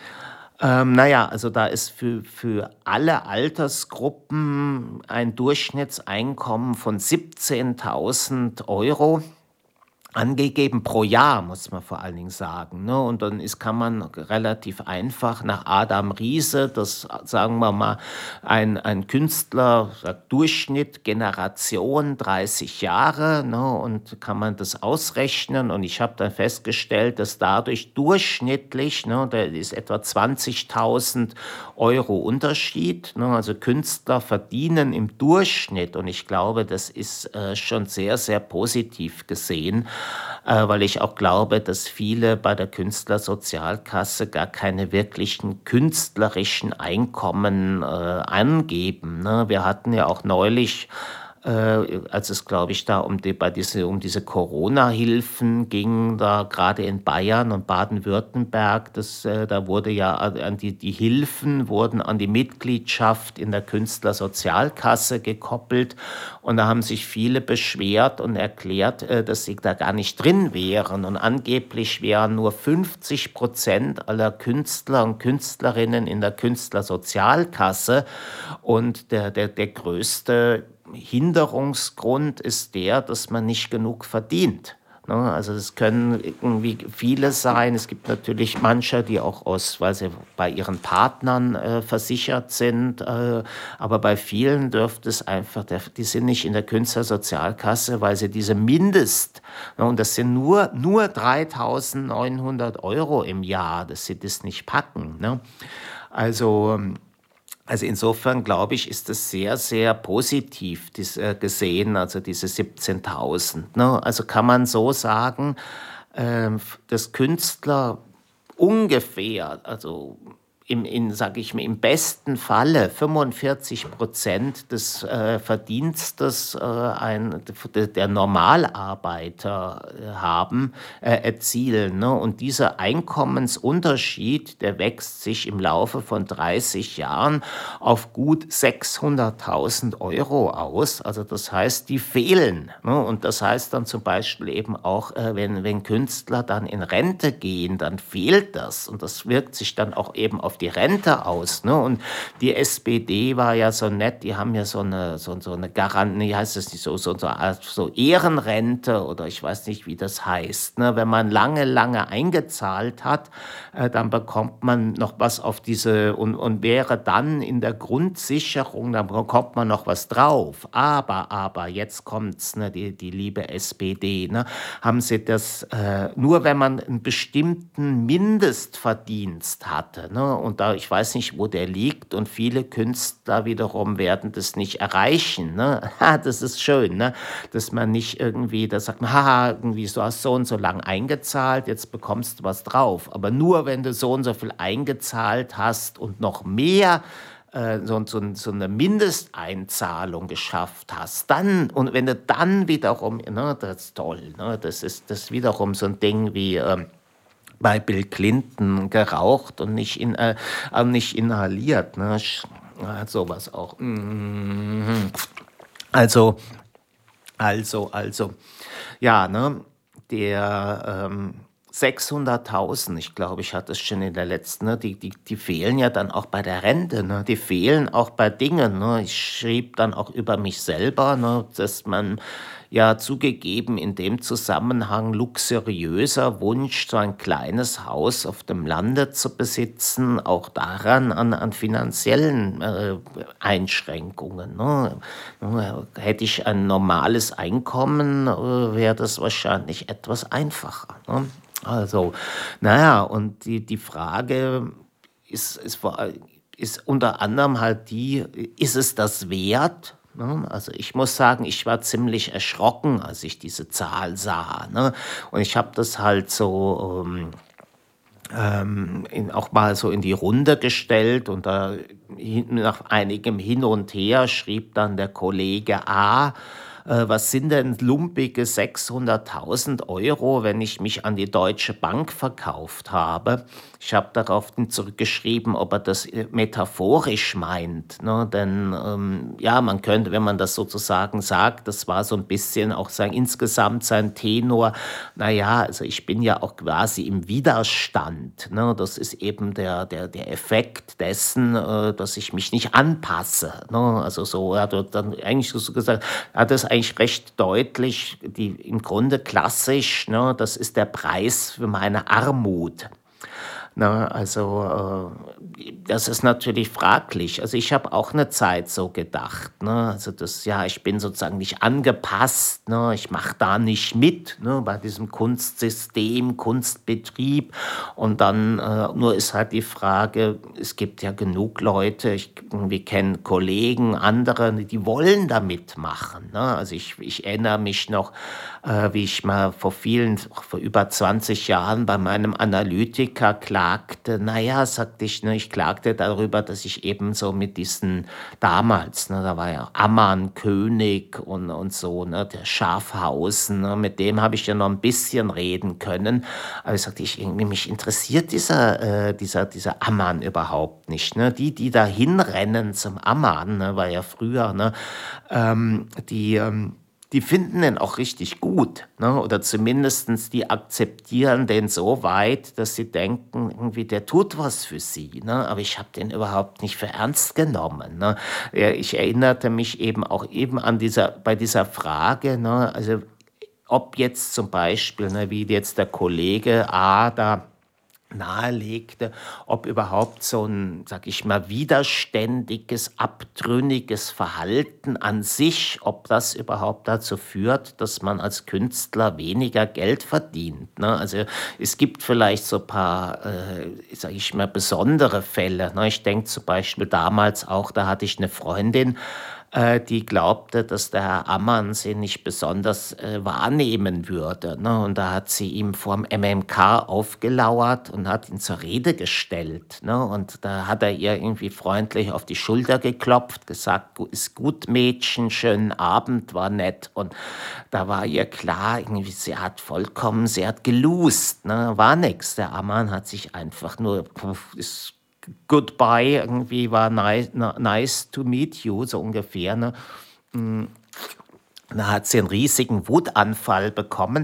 Ähm, naja, also da ist für, für alle Altersgruppen ein Durchschnittseinkommen von siebzehntausend Euro angegeben pro Jahr, muss man vor allen Dingen sagen. Ne? Und dann ist, kann man relativ einfach nach Adam Riese, das sagen wir mal, ein, ein Künstler, sagt Durchschnitt, Generation dreißig Jahre, ne? Und kann man das ausrechnen. Und ich habe dann festgestellt, dass dadurch durchschnittlich, ne, da ist etwa zwanzigtausend Euro Unterschied. Ne? Also Künstler verdienen im Durchschnitt, und ich glaube, das ist äh, schon sehr, sehr positiv gesehen, äh, weil ich auch glaube, dass viele bei der Künstlersozialkasse gar keine wirklichen künstlerischen Einkommen äh, angeben. Ne? Wir hatten ja auch neulich, äh, als es, glaube ich, da um die, bei diese, um diese Corona-Hilfen ging, da gerade in Bayern und Baden-Württemberg, das, äh, da wurde ja an die, die Hilfen wurden an die Mitgliedschaft in der Künstlersozialkasse gekoppelt. Und da haben sich viele beschwert und erklärt, äh, dass sie da gar nicht drin wären. Und angeblich wären nur fünfzig Prozent aller Künstler und Künstlerinnen in der Künstlersozialkasse. Und der, der, der größte Hinderungsgrund ist der, dass man nicht genug verdient. Ne? Also es können irgendwie viele sein. Es gibt natürlich manche, die auch aus, weil sie bei ihren Partnern äh, versichert sind. Äh, aber bei vielen dürfte es einfach, der, die sind nicht in der Künstlersozialkasse, weil sie diese Mindest, ne, und das sind nur, nur dreitausendneunhundert Euro im Jahr, dass sie das nicht packen. Ne? Also also insofern glaube ich, ist das sehr, sehr positiv dies, äh, gesehen, also diese siebzehntausend. Ne? Also kann man so sagen, ähm, dass Künstler ungefähr, also im, in, sag ich mal, im besten Falle fünfundvierzig Prozent des äh, Verdienstes äh, ein, der Normalarbeiter äh, haben, äh, erzielen. Ne? Und dieser Einkommensunterschied, der wächst sich im Laufe von dreißig Jahren auf gut sechshunderttausend Euro aus. Also das heißt, die fehlen. Ne? Und das heißt dann zum Beispiel eben auch, äh, wenn, wenn Künstler dann in Rente gehen, dann fehlt das. Und das wirkt sich dann auch eben auf die Rente aus. Ne? Und die S P D war ja so nett, die haben ja so eine, so, so eine Garantie, heißt das nicht so, so, so, so Ehrenrente oder ich weiß nicht, wie das heißt. Ne? Wenn man lange, lange eingezahlt hat, äh, dann bekommt man noch was auf diese und, und wäre dann in der Grundsicherung, dann bekommt man noch was drauf. Aber, aber, jetzt kommt's, ne, die, die liebe S P D, ne, haben sie das, äh, nur wenn man einen bestimmten Mindestverdienst hatte, ne, und da, ich weiß nicht, wo der liegt, und viele Künstler wiederum werden das nicht erreichen, ne, das ist schön, ne, dass man nicht irgendwie, da sagt man, haha, irgendwie, du hast so und so lang eingezahlt, jetzt bekommst du was drauf, aber nur wenn du so und so viel eingezahlt hast und noch mehr äh, so, so, so eine Mindesteinzahlung geschafft hast, dann, und wenn du dann wiederum, ne, das ist toll, ne, das ist das ist wiederum so ein Ding wie ähm, bei Bill Clinton geraucht und nicht, in, äh, äh, nicht inhaliert, ne, Sch- äh, sowas auch. Mhm. Also, also, also, ja, ne, der ähm, sechshunderttausend, ich glaube, ich hatte es schon in der letzten, ne, die, die, die fehlen ja dann auch bei der Rente, ne, die fehlen auch bei Dingen. Ne. Ich schrieb dann auch über mich selber, ne, dass man ja zugegeben in dem Zusammenhang luxuriöser Wunsch, so ein kleines Haus auf dem Lande zu besitzen, auch daran an, an finanziellen äh, Einschränkungen. Ne. Nur hätte ich ein normales Einkommen, äh, wäre das wahrscheinlich etwas einfacher. Ne? Also, naja, und die, die Frage ist, ist, vor all- ist unter anderem halt die, ist es das wert? Ne? Also ich muss sagen, ich war ziemlich erschrocken, als ich diese Zahl sah. Ne? Und ich habe das halt so ähm, ähm, in, auch mal so in die Runde gestellt, und da hin, nach einigem Hin und Her schrieb dann der Kollege A, äh, was sind denn lumpige sechshunderttausend Euro, wenn ich mich an die Deutsche Bank verkauft habe? Ich habe daraufhin zurückgeschrieben, ob er das äh, metaphorisch meint. Ne? Denn ähm, ja, man könnte, wenn man das sozusagen sagt, das war so ein bisschen auch sein, insgesamt sein Tenor, naja, also ich bin ja auch quasi im Widerstand. Ne? Das ist eben der, der, der Effekt dessen, äh, dass ich mich nicht anpasse. Ne? Also so, er hat dann eigentlich so gesagt, er hat das eigentlich recht deutlich, die, im Grunde klassisch, ne? Das ist der Preis für meine Armut. Na, also äh, das ist natürlich fraglich. Also ich habe auch eine Zeit so gedacht. Ne? Also das, ja, ich bin sozusagen nicht angepasst. Ne? Ich mache da nicht mit, ne? Bei diesem Kunstsystem, Kunstbetrieb. Und dann äh, nur ist halt die Frage, es gibt ja genug Leute, ich wir kennen Kollegen, andere, die wollen da mitmachen. Ne? Also ich, ich erinnere mich noch, äh, wie ich mal vor vielen, vor über zwanzig Jahren bei meinem Analytiker klagte. Naja, sagte ich, ne, ich klagte darüber, dass ich eben so mit diesen damals, ne, da war ja Ammann König und, und so, ne, der Schafhausen, ne, mit dem habe ich ja noch ein bisschen reden können. Aber ich sagte, ich, irgendwie, mich interessiert dieser, äh, dieser, dieser Ammann überhaupt nicht. Ne? Die, die da hinrennen zum Ammann, ne, war ja früher, ne, ähm, die, ähm, die finden den auch richtig gut, ne? Oder zumindestens die akzeptieren den so weit, dass sie denken, irgendwie der tut was für sie. Ne? Aber ich habe den überhaupt nicht für ernst genommen. Ne? Ja, ich erinnerte mich eben auch eben an dieser, bei dieser Frage, ne? Also ob jetzt zum Beispiel, ne, wie jetzt der Kollege A da nahelegte, ob überhaupt so ein, sag ich mal, widerständiges, abtrünniges Verhalten an sich, ob das überhaupt dazu führt, dass man als Künstler weniger Geld verdient. Ne? Also es gibt vielleicht so ein paar, äh, sag ich mal, besondere Fälle. Ne? Ich denke zum Beispiel damals auch, da hatte ich eine Freundin, äh, die glaubte, dass der Herr Ammann sie nicht besonders äh, wahrnehmen würde. Ne? Und da hat sie ihm vorm M M K aufgelauert und hat ihn zur Rede gestellt. Ne? Und da hat er ihr irgendwie freundlich auf die Schulter geklopft, gesagt, "Gu- ist gut, Mädchen, schönen Abend, war nett." Und da war ihr klar, irgendwie, sie hat vollkommen, sie hat geloost, ne? War nix. Der Ammann hat sich einfach nur, puh, ist goodbye, irgendwie war nice, nice to meet you, so ungefähr. Ne? Da hat sie einen riesigen Wutanfall bekommen,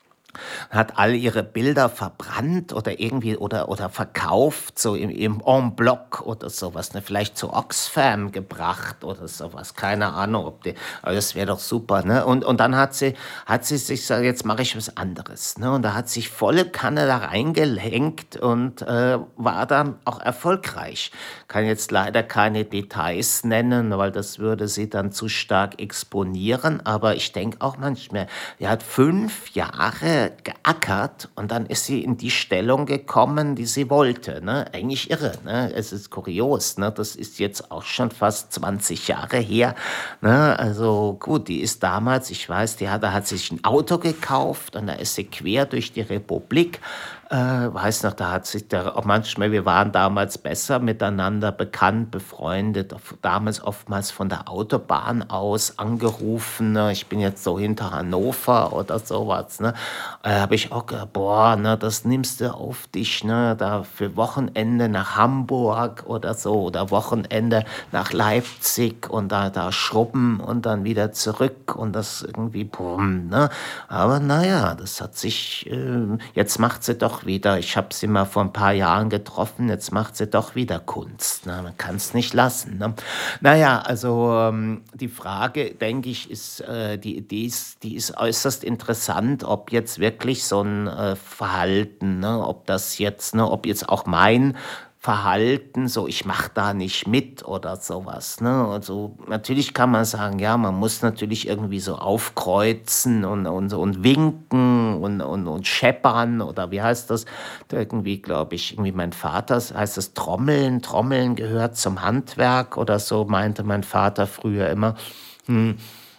hat all ihre Bilder verbrannt oder irgendwie oder, oder verkauft, so im, im En bloc oder sowas, ne? Vielleicht zu Oxfam gebracht oder sowas, keine Ahnung, ob die, aber das wäre doch super, ne? Und, und dann hat sie, hat sie sich gesagt, jetzt mache ich was anderes, ne? Und da hat sich volle Kanne da reingehängt und äh, war dann auch erfolgreich. Kann jetzt leider keine Details nennen, weil das würde sie dann zu stark exponieren, aber ich denke auch manchmal, die hat fünf Jahre geackert und dann ist sie in die Stellung gekommen, die sie wollte. Ne? Eigentlich irre. Ne? Es ist kurios. Ne? Das ist jetzt auch schon fast zwanzig Jahre her. Ne? Also gut, die ist damals, ich weiß, die hat, da hat sich ein Auto gekauft und da ist sie quer durch die Republik. Äh, weiß noch, da hat sich der, auch manchmal, wir waren damals besser miteinander bekannt, befreundet, auf- damals oftmals von der Autobahn aus angerufen. Ne? Ich bin jetzt so hinter Hannover oder sowas. Ne? Äh, habe ich auch gedacht, boah, ne, das nimmst du auf dich, ne, da für Wochenende nach Hamburg oder so oder Wochenende nach Leipzig und da, da schrubben und dann wieder zurück und das irgendwie, bumm, ne. Aber naja, das hat sich, äh, jetzt macht sie doch wieder, ich habe sie mal vor ein paar Jahren getroffen, jetzt macht sie doch wieder Kunst, ne, man kann es nicht lassen, ne. Naja, also ähm, die Frage, denke ich, ist, äh, die, die ist, die ist äußerst interessant, ob jetzt wirklich so ein äh, Verhalten, ne, ob das jetzt, ne, ob jetzt auch mein Verhalten, so ich mache da nicht mit oder sowas. Ne? Also natürlich kann man sagen, ja, man muss natürlich irgendwie so aufkreuzen und, und, und winken und, und, und scheppern oder wie heißt das? Da irgendwie, glaube ich, irgendwie mein Vater, heißt das Trommeln, Trommeln gehört zum Handwerk oder so, meinte mein Vater früher immer. Hm,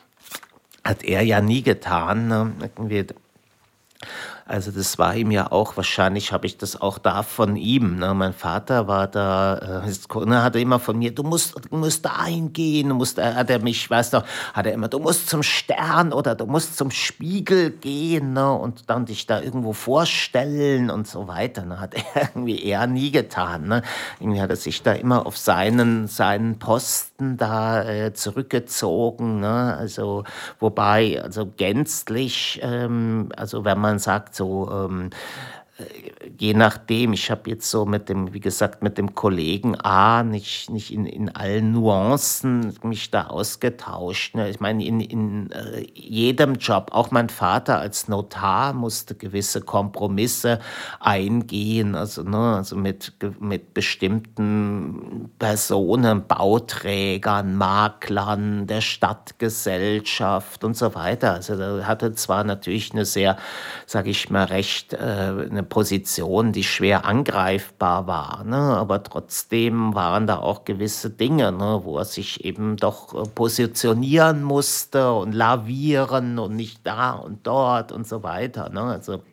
hat er ja nie getan. Ne? Irgendwie, also das war ihm ja auch, wahrscheinlich habe ich das auch da von ihm. Ne? Mein Vater war da, äh, ist ko- ne, hat er immer von mir, du musst, du musst dahin gehen, du musst, äh, hat er mich, ich weiß noch, hat er immer, du musst zum Stern oder du musst zum Spiegel gehen, ne? Und dann dich da irgendwo vorstellen und so weiter. Ne? Hat er irgendwie eher nie getan. Ne? Irgendwie hat er sich da immer auf seinen, seinen Posten da äh, zurückgezogen. Ne? Also wobei, also gänzlich, ähm, also wenn man sagt, so, ähm, je nachdem, ich habe jetzt so mit dem, wie gesagt, mit dem Kollegen A nicht, nicht in, in allen Nuancen mich da ausgetauscht. Ne? Ich meine, in, in äh, jedem Job, auch mein Vater als Notar musste gewisse Kompromisse eingehen, also, ne, also mit, ge- mit bestimmten Personen, Bauträgern, Maklern, der Stadtgesellschaft und so weiter. Also er hatte zwar natürlich eine sehr, sage ich mal, recht, äh, eine Position, die schwer angreifbar war, ne? Aber trotzdem waren da auch gewisse Dinge, ne, wo er sich eben doch äh, positionieren musste und lavieren und nicht da und dort und so weiter. Ne? Also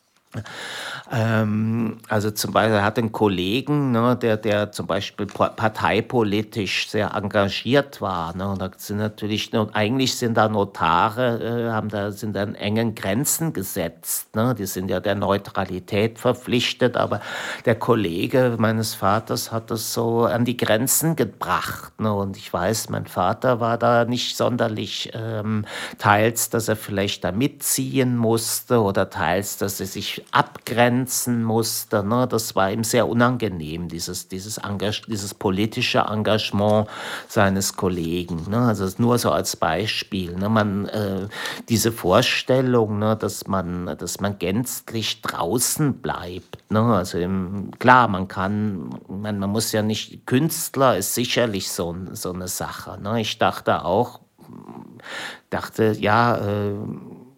ähm, also zum Beispiel, er hat einen Kollegen, ne, der, der zum Beispiel pa- parteipolitisch sehr engagiert war. Ne, und da sind natürlich, ne, eigentlich sind da Notare, äh, haben da, sind da in engen Grenzen gesetzt. Ne, die sind ja der Neutralität verpflichtet, aber der Kollege meines Vaters hat das so an die Grenzen gebracht. Ne, und ich weiß, mein Vater war da nicht sonderlich ähm, teils, dass er vielleicht da mitziehen musste oder teils, dass er sich abgrenzen musste. Ne? Das war ihm sehr unangenehm, dieses, dieses, Engag dieses politische Engagement seines Kollegen. Ne? Also nur so als Beispiel. Ne? Man, äh, diese Vorstellung, ne, dass man, dass man gänzlich draußen bleibt. Ne? Also im, klar, man kann, man, man muss ja nicht, Künstler ist sicherlich so, so eine Sache. Ne? Ich dachte auch, dachte, ja, äh,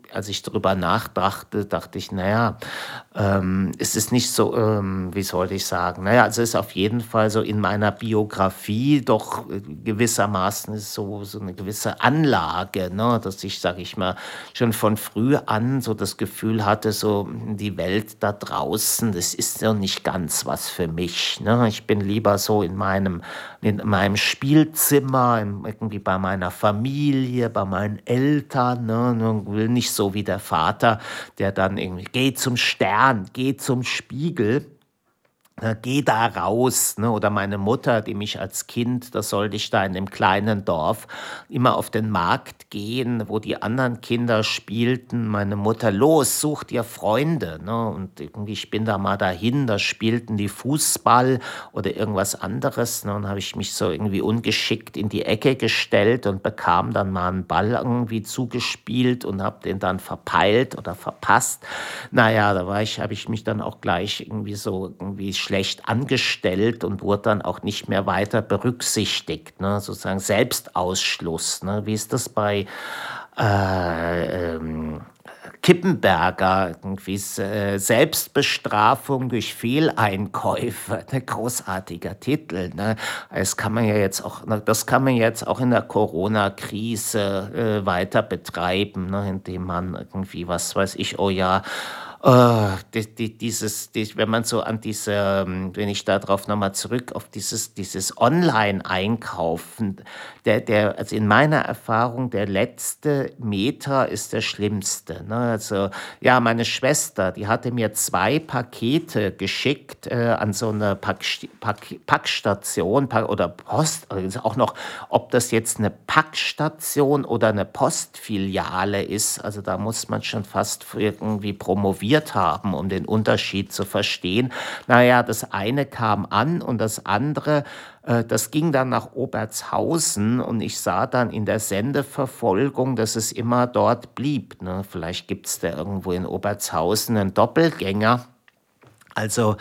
als ich darüber nachdachte, dachte ich, naja, ähm, es ist nicht so, ähm, wie sollte ich sagen, naja, also es ist auf jeden Fall so in meiner Biografie doch äh, gewissermaßen ist so, so eine gewisse Anlage, ne, dass ich, sage ich mal, schon von früh an so das Gefühl hatte, so die Welt da draußen, das ist ja nicht ganz was für mich. Ne? Ich bin lieber so in meinem, in meinem Spielzimmer, im, irgendwie bei meiner Familie, bei meinen Eltern. Ne? Und will nicht so wie der Vater, der dann irgendwie, geh zum Stern, geh zum Spiegel. Äh, Geh da raus, ne? Oder meine Mutter, die mich als Kind, da sollte ich da in dem kleinen Dorf immer auf den Markt gehen, wo die anderen Kinder spielten. Meine Mutter, los, such dir Freunde, ne? Und irgendwie, ich bin da mal dahin, da spielten die Fußball oder irgendwas anderes, ne? Und habe ich mich so irgendwie ungeschickt in die Ecke gestellt und bekam dann mal einen Ball irgendwie zugespielt und habe den dann verpeilt oder verpasst. Naja, da war ich, habe ich mich dann auch gleich irgendwie so irgendwie schlecht angestellt und wurde dann auch nicht mehr weiter berücksichtigt, ne? Sozusagen Selbstausschluss. Ne? Wie ist das bei äh, ähm, Kippenberger, irgendwie äh, Selbstbestrafung durch Fehleinkäufe, ein großartiger Titel. Ne? Das kann man ja jetzt auch, das kann man jetzt auch in der Corona-Krise äh, weiter betreiben, ne? Indem man irgendwie, was weiß ich, oh ja, äh, die, die, dieses, die, wenn man so an diese, ähm, wenn ich darauf nochmal zurück auf dieses, dieses Online-Einkaufen, der, der, also in meiner Erfahrung, der letzte Meter ist der schlimmste. Ne? Also, ja, meine Schwester, die hatte mir zwei Pakete geschickt äh, an so eine Pack, Pack, Packstation Pack, oder Post, also auch noch, ob das jetzt eine Packstation oder eine Postfiliale ist. Also da muss man schon fast irgendwie promovieren haben, um den Unterschied zu verstehen. Naja, das eine kam an und das andere, äh, das ging dann nach Obertshausen und ich sah dann in der Sendeverfolgung, dass es immer dort blieb. Ne? Vielleicht gibt es da irgendwo in Obertshausen einen Doppelgänger. Also,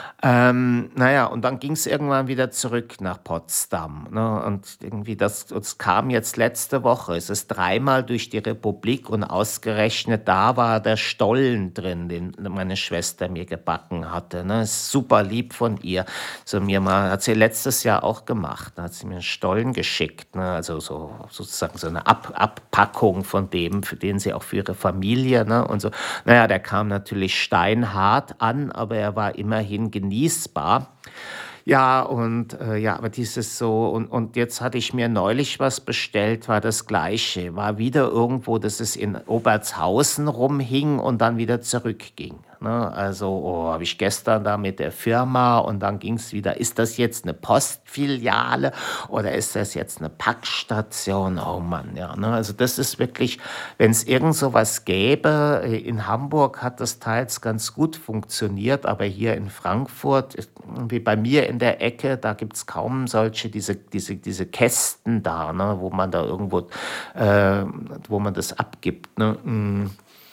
ähm, naja, und dann ging es irgendwann wieder zurück nach Potsdam. Ne? Und irgendwie das, das kam jetzt letzte Woche. Es ist dreimal durch die Republik und ausgerechnet da war der Stollen drin, den meine Schwester mir gebacken hatte. Ne? Ist super lieb von ihr. So mir mal, hat sie letztes Jahr auch gemacht. Da hat sie mir einen Stollen geschickt. Ne? Also so, sozusagen so eine Ab Abpackung von dem, für den sie auch für ihre Familie. Ne? Und so. Naja, der kam natürlich steinhart an, aber er war immerhin genießbar. Ja, und äh, ja, aber dieses so, und, und jetzt hatte ich mir neulich was bestellt, war das Gleiche. War wieder irgendwo, dass es in Obertshausen rumhing und dann wieder zurückging. Ne? Also, oh, habe ich gestern da mit der Firma und dann ging es wieder, ist das jetzt eine Postfiliale oder ist das jetzt eine Packstation? Oh Mann, ja. Ne? Also das ist wirklich, wenn es irgend so was gäbe, äh, in Hamburg hat das teils ganz gut funktioniert, aber hier in Frankfurt, ist- wie bei mir in der Ecke, da gibt es kaum solche, diese, diese, diese Kästen da, ne? Wo man da irgendwo, äh, wo man das abgibt. Ne? Mm,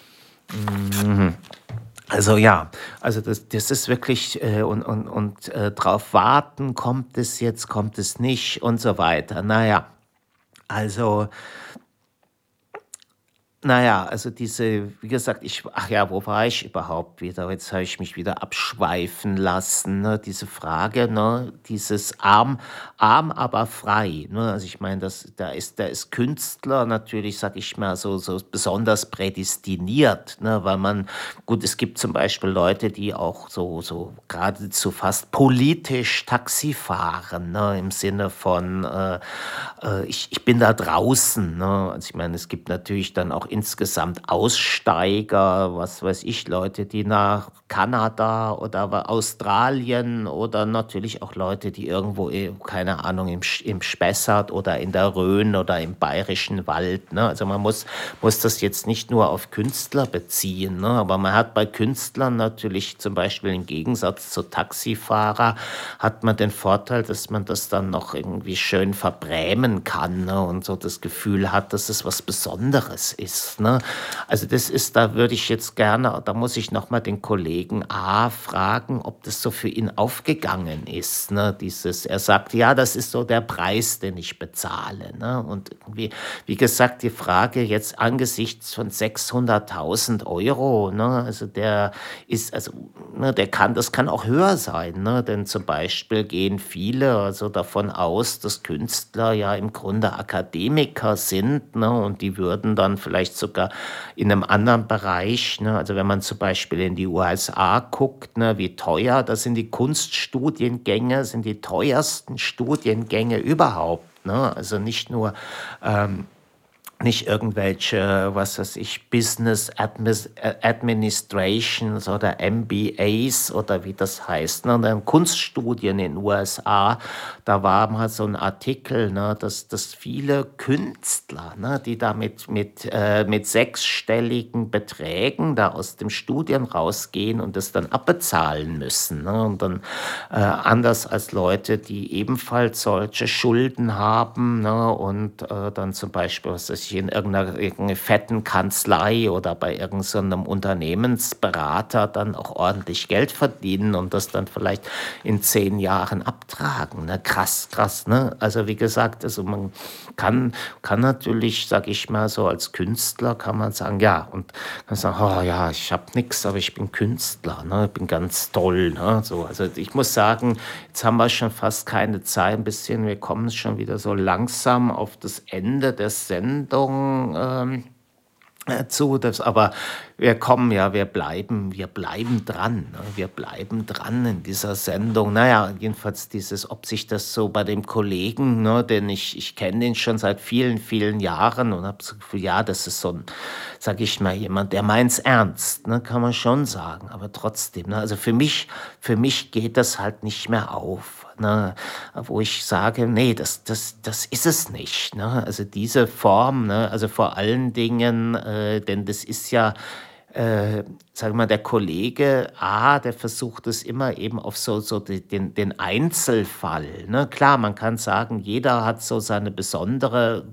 mhm. Also ja, also das, das ist wirklich äh, und, und, und äh, drauf warten, kommt es jetzt, kommt es nicht und so weiter. Naja, also naja, also diese, wie gesagt, ich, ach ja, wo war ich überhaupt wieder? Jetzt habe ich mich wieder abschweifen lassen. Ne? Diese Frage, ne? Dieses arm, arm, aber frei. Ne? Also ich meine, das, da ist, da ist Künstler natürlich, sag ich mal, so, so besonders prädestiniert, ne? Weil man, gut, es gibt zum Beispiel Leute, die auch so, so geradezu fast politisch Taxi fahren, ne? Im Sinne von, äh, äh, ich, ich bin da draußen. Ne? Also ich meine, es gibt natürlich dann auch insgesamt Aussteiger, was weiß ich, Leute, die nach Kanada oder wa- Australien oder natürlich auch Leute, die irgendwo, eh, keine Ahnung, im, Sch- im Spessart oder in der Rhön oder im Bayerischen Wald. Ne? Also man muss, muss das jetzt nicht nur auf Künstler beziehen, ne? Aber man hat bei Künstlern natürlich zum Beispiel im Gegensatz zu Taxifahrer, hat man den Vorteil, dass man das dann noch irgendwie schön verbrämen kann, ne? Und so das Gefühl hat, dass es was Besonderes ist. ist, ne? Also das ist, da würde ich jetzt gerne, da muss ich noch mal den Kollegen A fragen, ob das so für ihn aufgegangen ist, ne? Dieses, er sagt, ja, das ist so der Preis, den ich bezahle, ne? Und irgendwie, wie gesagt, die Frage jetzt angesichts von sechshunderttausend Euro, ne? Also der ist, also, ne, der kann, das kann auch höher sein, ne? Denn zum Beispiel gehen viele also davon aus, dass Künstler ja im Grunde Akademiker sind, ne? Und die würden dann vielleicht sogar in einem anderen Bereich, ne? Also wenn man zum Beispiel in die U S A guckt, ne, wie teuer, das sind die Kunststudiengänge, sind die teuersten Studiengänge überhaupt, ne? Also nicht nur ähm, nicht irgendwelche, was weiß ich, Business Admis äh, Administrations oder M B As oder wie das heißt, ne? Und dann Kunststudien in den U S A, da war mal so ein Artikel, ne, dass, dass viele Künstler, ne, die da mit, mit, äh, mit sechsstelligen Beträgen da aus dem Studium rausgehen und das dann abbezahlen müssen, ne? Und dann äh, anders als Leute, die ebenfalls solche Schulden haben, ne, und äh, dann zum Beispiel, was weiß ich, in irgendeiner, irgendeiner fetten Kanzlei oder bei irgendeinem so einem Unternehmensberater dann auch ordentlich Geld verdienen und das dann vielleicht in zehn Jahren abtragen. Ne? Krass, krass. Ne? Also wie gesagt, also man kann, kann natürlich, sag ich mal, so als Künstler kann man sagen, ja, und kann sagen, oh ja, ich habe nichts, aber ich bin Künstler, ne? Ich bin ganz toll. Ne? So, also ich muss sagen, jetzt haben wir schon fast keine Zeit, ein bisschen, wir kommen schon wieder so langsam auf das Ende der Sendung ähm, äh, zu. Das, aber wir kommen ja, wir bleiben, wir bleiben dran. Ne? Wir bleiben dran in dieser Sendung. Naja, jedenfalls dieses, ob sich das so bei dem Kollegen, ne, denn ich, ich kenne den schon seit vielen, vielen Jahren und habe so gefühlt, ja, das ist so ein, sag ich mal, jemand, der meint's ernst, ne, kann man schon sagen. Aber trotzdem, ne, also für mich, für mich geht das halt nicht mehr auf. Ne, wo ich sage, nee, das, das, das ist es nicht. Ne? Also diese Form, ne, also vor allen Dingen, äh, denn das ist ja, äh, sag mal, der Kollege A, der versucht es immer eben auf so, so die, den, den Einzelfall. Ne? Klar, man kann sagen, jeder hat so seine besondere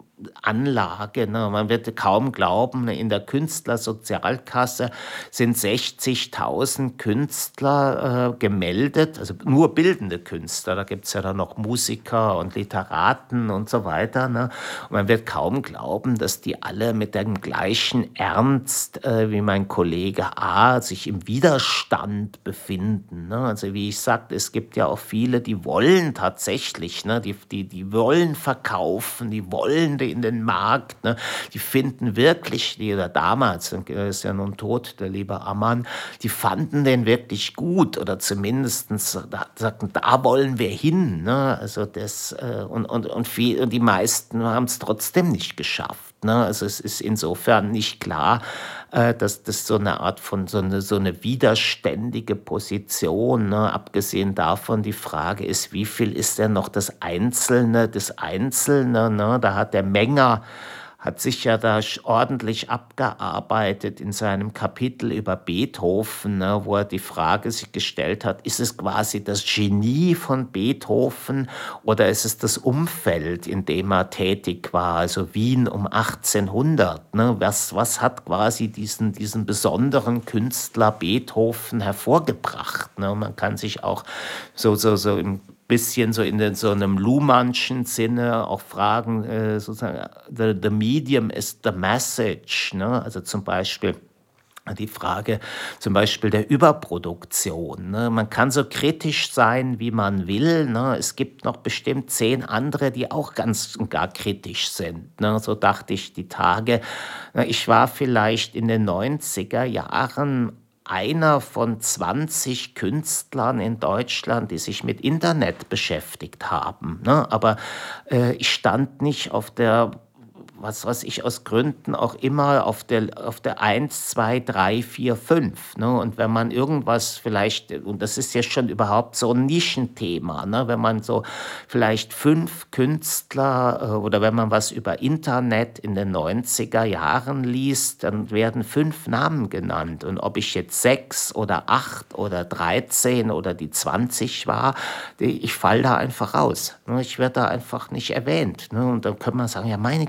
Anlage. Ne? Man wird kaum glauben, ne, in der Künstlersozialkasse sind sechzigtausend Künstler äh, gemeldet, also nur bildende Künstler. Da gibt es ja dann noch Musiker und Literaten und so weiter. Ne? Und man wird kaum glauben, dass die alle mit dem gleichen Ernst äh, wie mein Kollege A sich im Widerstand befinden. Ne? Also wie ich sagte, es gibt ja auch viele, die wollen tatsächlich, ne? die, die, die wollen verkaufen, die wollen die in den Markt, ne? Die finden wirklich, die oder damals, er ist ja nun tot, der liebe Ammann, die fanden den wirklich gut oder zumindest sagten, da wollen wir hin. Ne? Also das, äh, und, und, und, viel, und die meisten haben es trotzdem nicht geschafft. Ne? Also es ist insofern nicht klar, äh, dass das so eine Art von, so eine, so eine widerständige Position, ne? Abgesehen davon, die Frage ist, wie viel ist denn noch das Einzelne, das Einzelne, ne? Da hat der Menger, hat sich ja da ordentlich abgearbeitet in seinem Kapitel über Beethoven, ne, wo er die Frage sich gestellt hat, ist es quasi das Genie von Beethoven oder ist es das Umfeld, in dem er tätig war, also Wien um achtzehnhundert. Ne, was, was hat quasi diesen, diesen besonderen Künstler Beethoven hervorgebracht? Ne? Man kann sich auch so, so, so im bisschen so in den, so einem Luhmannschen Sinne auch fragen, äh, sozusagen, the, the medium is the message, ne? Also zum Beispiel die Frage zum Beispiel der Überproduktion. Ne? Man kann so kritisch sein, wie man will. Ne? Es gibt noch bestimmt zehn andere, die auch ganz und gar kritisch sind. Ne? So dachte ich die Tage. Ich war vielleicht in den neunziger Jahren einer von zwanzig Künstlern in Deutschland, die sich mit Internet beschäftigt haben. Ne? Aber äh, ich stand nicht auf der, was weiß ich, aus Gründen auch immer auf der, auf der eins, zwei, drei, vier, fünf. Ne? Und wenn man irgendwas vielleicht, und das ist ja schon überhaupt so ein Nischenthema, ne? Wenn man so vielleicht fünf Künstler äh, oder wenn man was über Internet in den neunziger Jahren liest, dann werden fünf Namen genannt. Und ob ich jetzt sechs oder acht oder dreizehn oder die zwanzig war, die, ich falle da einfach raus. Ne? Ich werde da einfach nicht erwähnt. Ne? Und dann kann man sagen, ja meine Güte,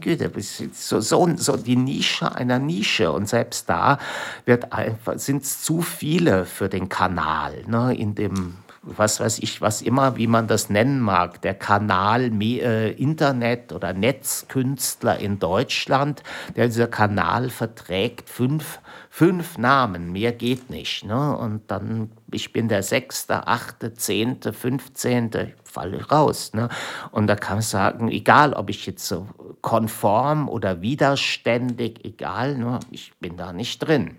so, so, so die Nische einer Nische. Und selbst da wird einfach, sind es zu viele für den Kanal, ne, in dem, was weiß ich, was immer, wie man das nennen mag, der Kanal äh, Internet- oder Netzkünstler in Deutschland, der dieser Kanal verträgt fünf, fünf Namen, mehr geht nicht. Ne? Und dann, ich bin der Sechste, Achte, Zehnte, Fünfzehnte, falle raus. Ne? Und da kann man sagen, egal, ob ich jetzt so konform oder widerständig, egal, ne? Ich bin da nicht drin.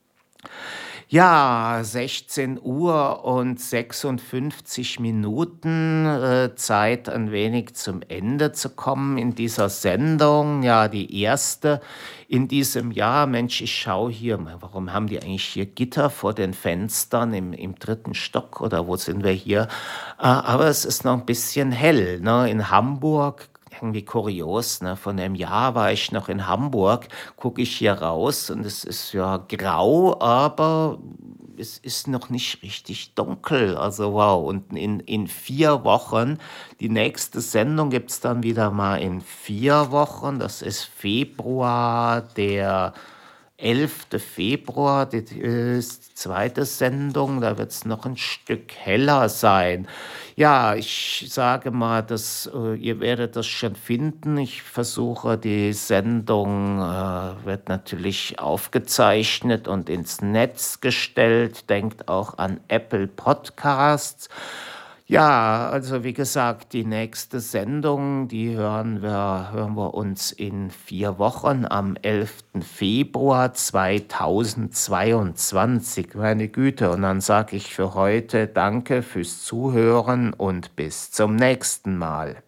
Ja, sechzehn Uhr und sechsundfünfzig Minuten, äh, Zeit ein wenig zum Ende zu kommen in dieser Sendung. Ja, die erste in diesem Jahr. Mensch, ich schaue hier, warum haben die eigentlich hier Gitter vor den Fenstern im, im dritten Stock oder wo sind wir hier? Äh, aber es ist noch ein bisschen hell, ne? In Hamburg. Irgendwie kurios, ne? Von einem Jahr war ich noch in Hamburg, gucke ich hier raus und es ist ja grau, aber es ist noch nicht richtig dunkel. Also wow, und in, in vier Wochen, die nächste Sendung gibt es dann wieder mal in vier Wochen, das ist Februar, der elfte Februar, die äh, zweite Sendung, da wird es noch ein Stück heller sein. Ja, ich sage mal, dass, äh, ihr werdet das schon finden. Ich versuche, die Sendung äh, wird natürlich aufgezeichnet und ins Netz gestellt. Denkt auch an Apple Podcasts. Ja, also wie gesagt, die nächste Sendung, die hören wir, hören wir uns in vier Wochen am elften Februar zweitausendzweiundzwanzig. Meine Güte, und dann sage ich für heute Danke fürs Zuhören und bis zum nächsten Mal.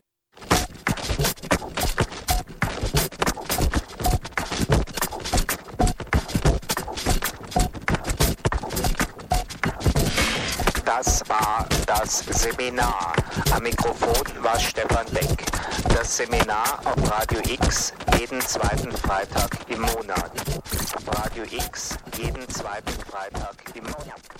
Das war das Seminar. Am Mikrofon war Stefan Beck. Das Seminar auf Radio X jeden zweiten Freitag im Monat. Radio X jeden zweiten Freitag im Monat.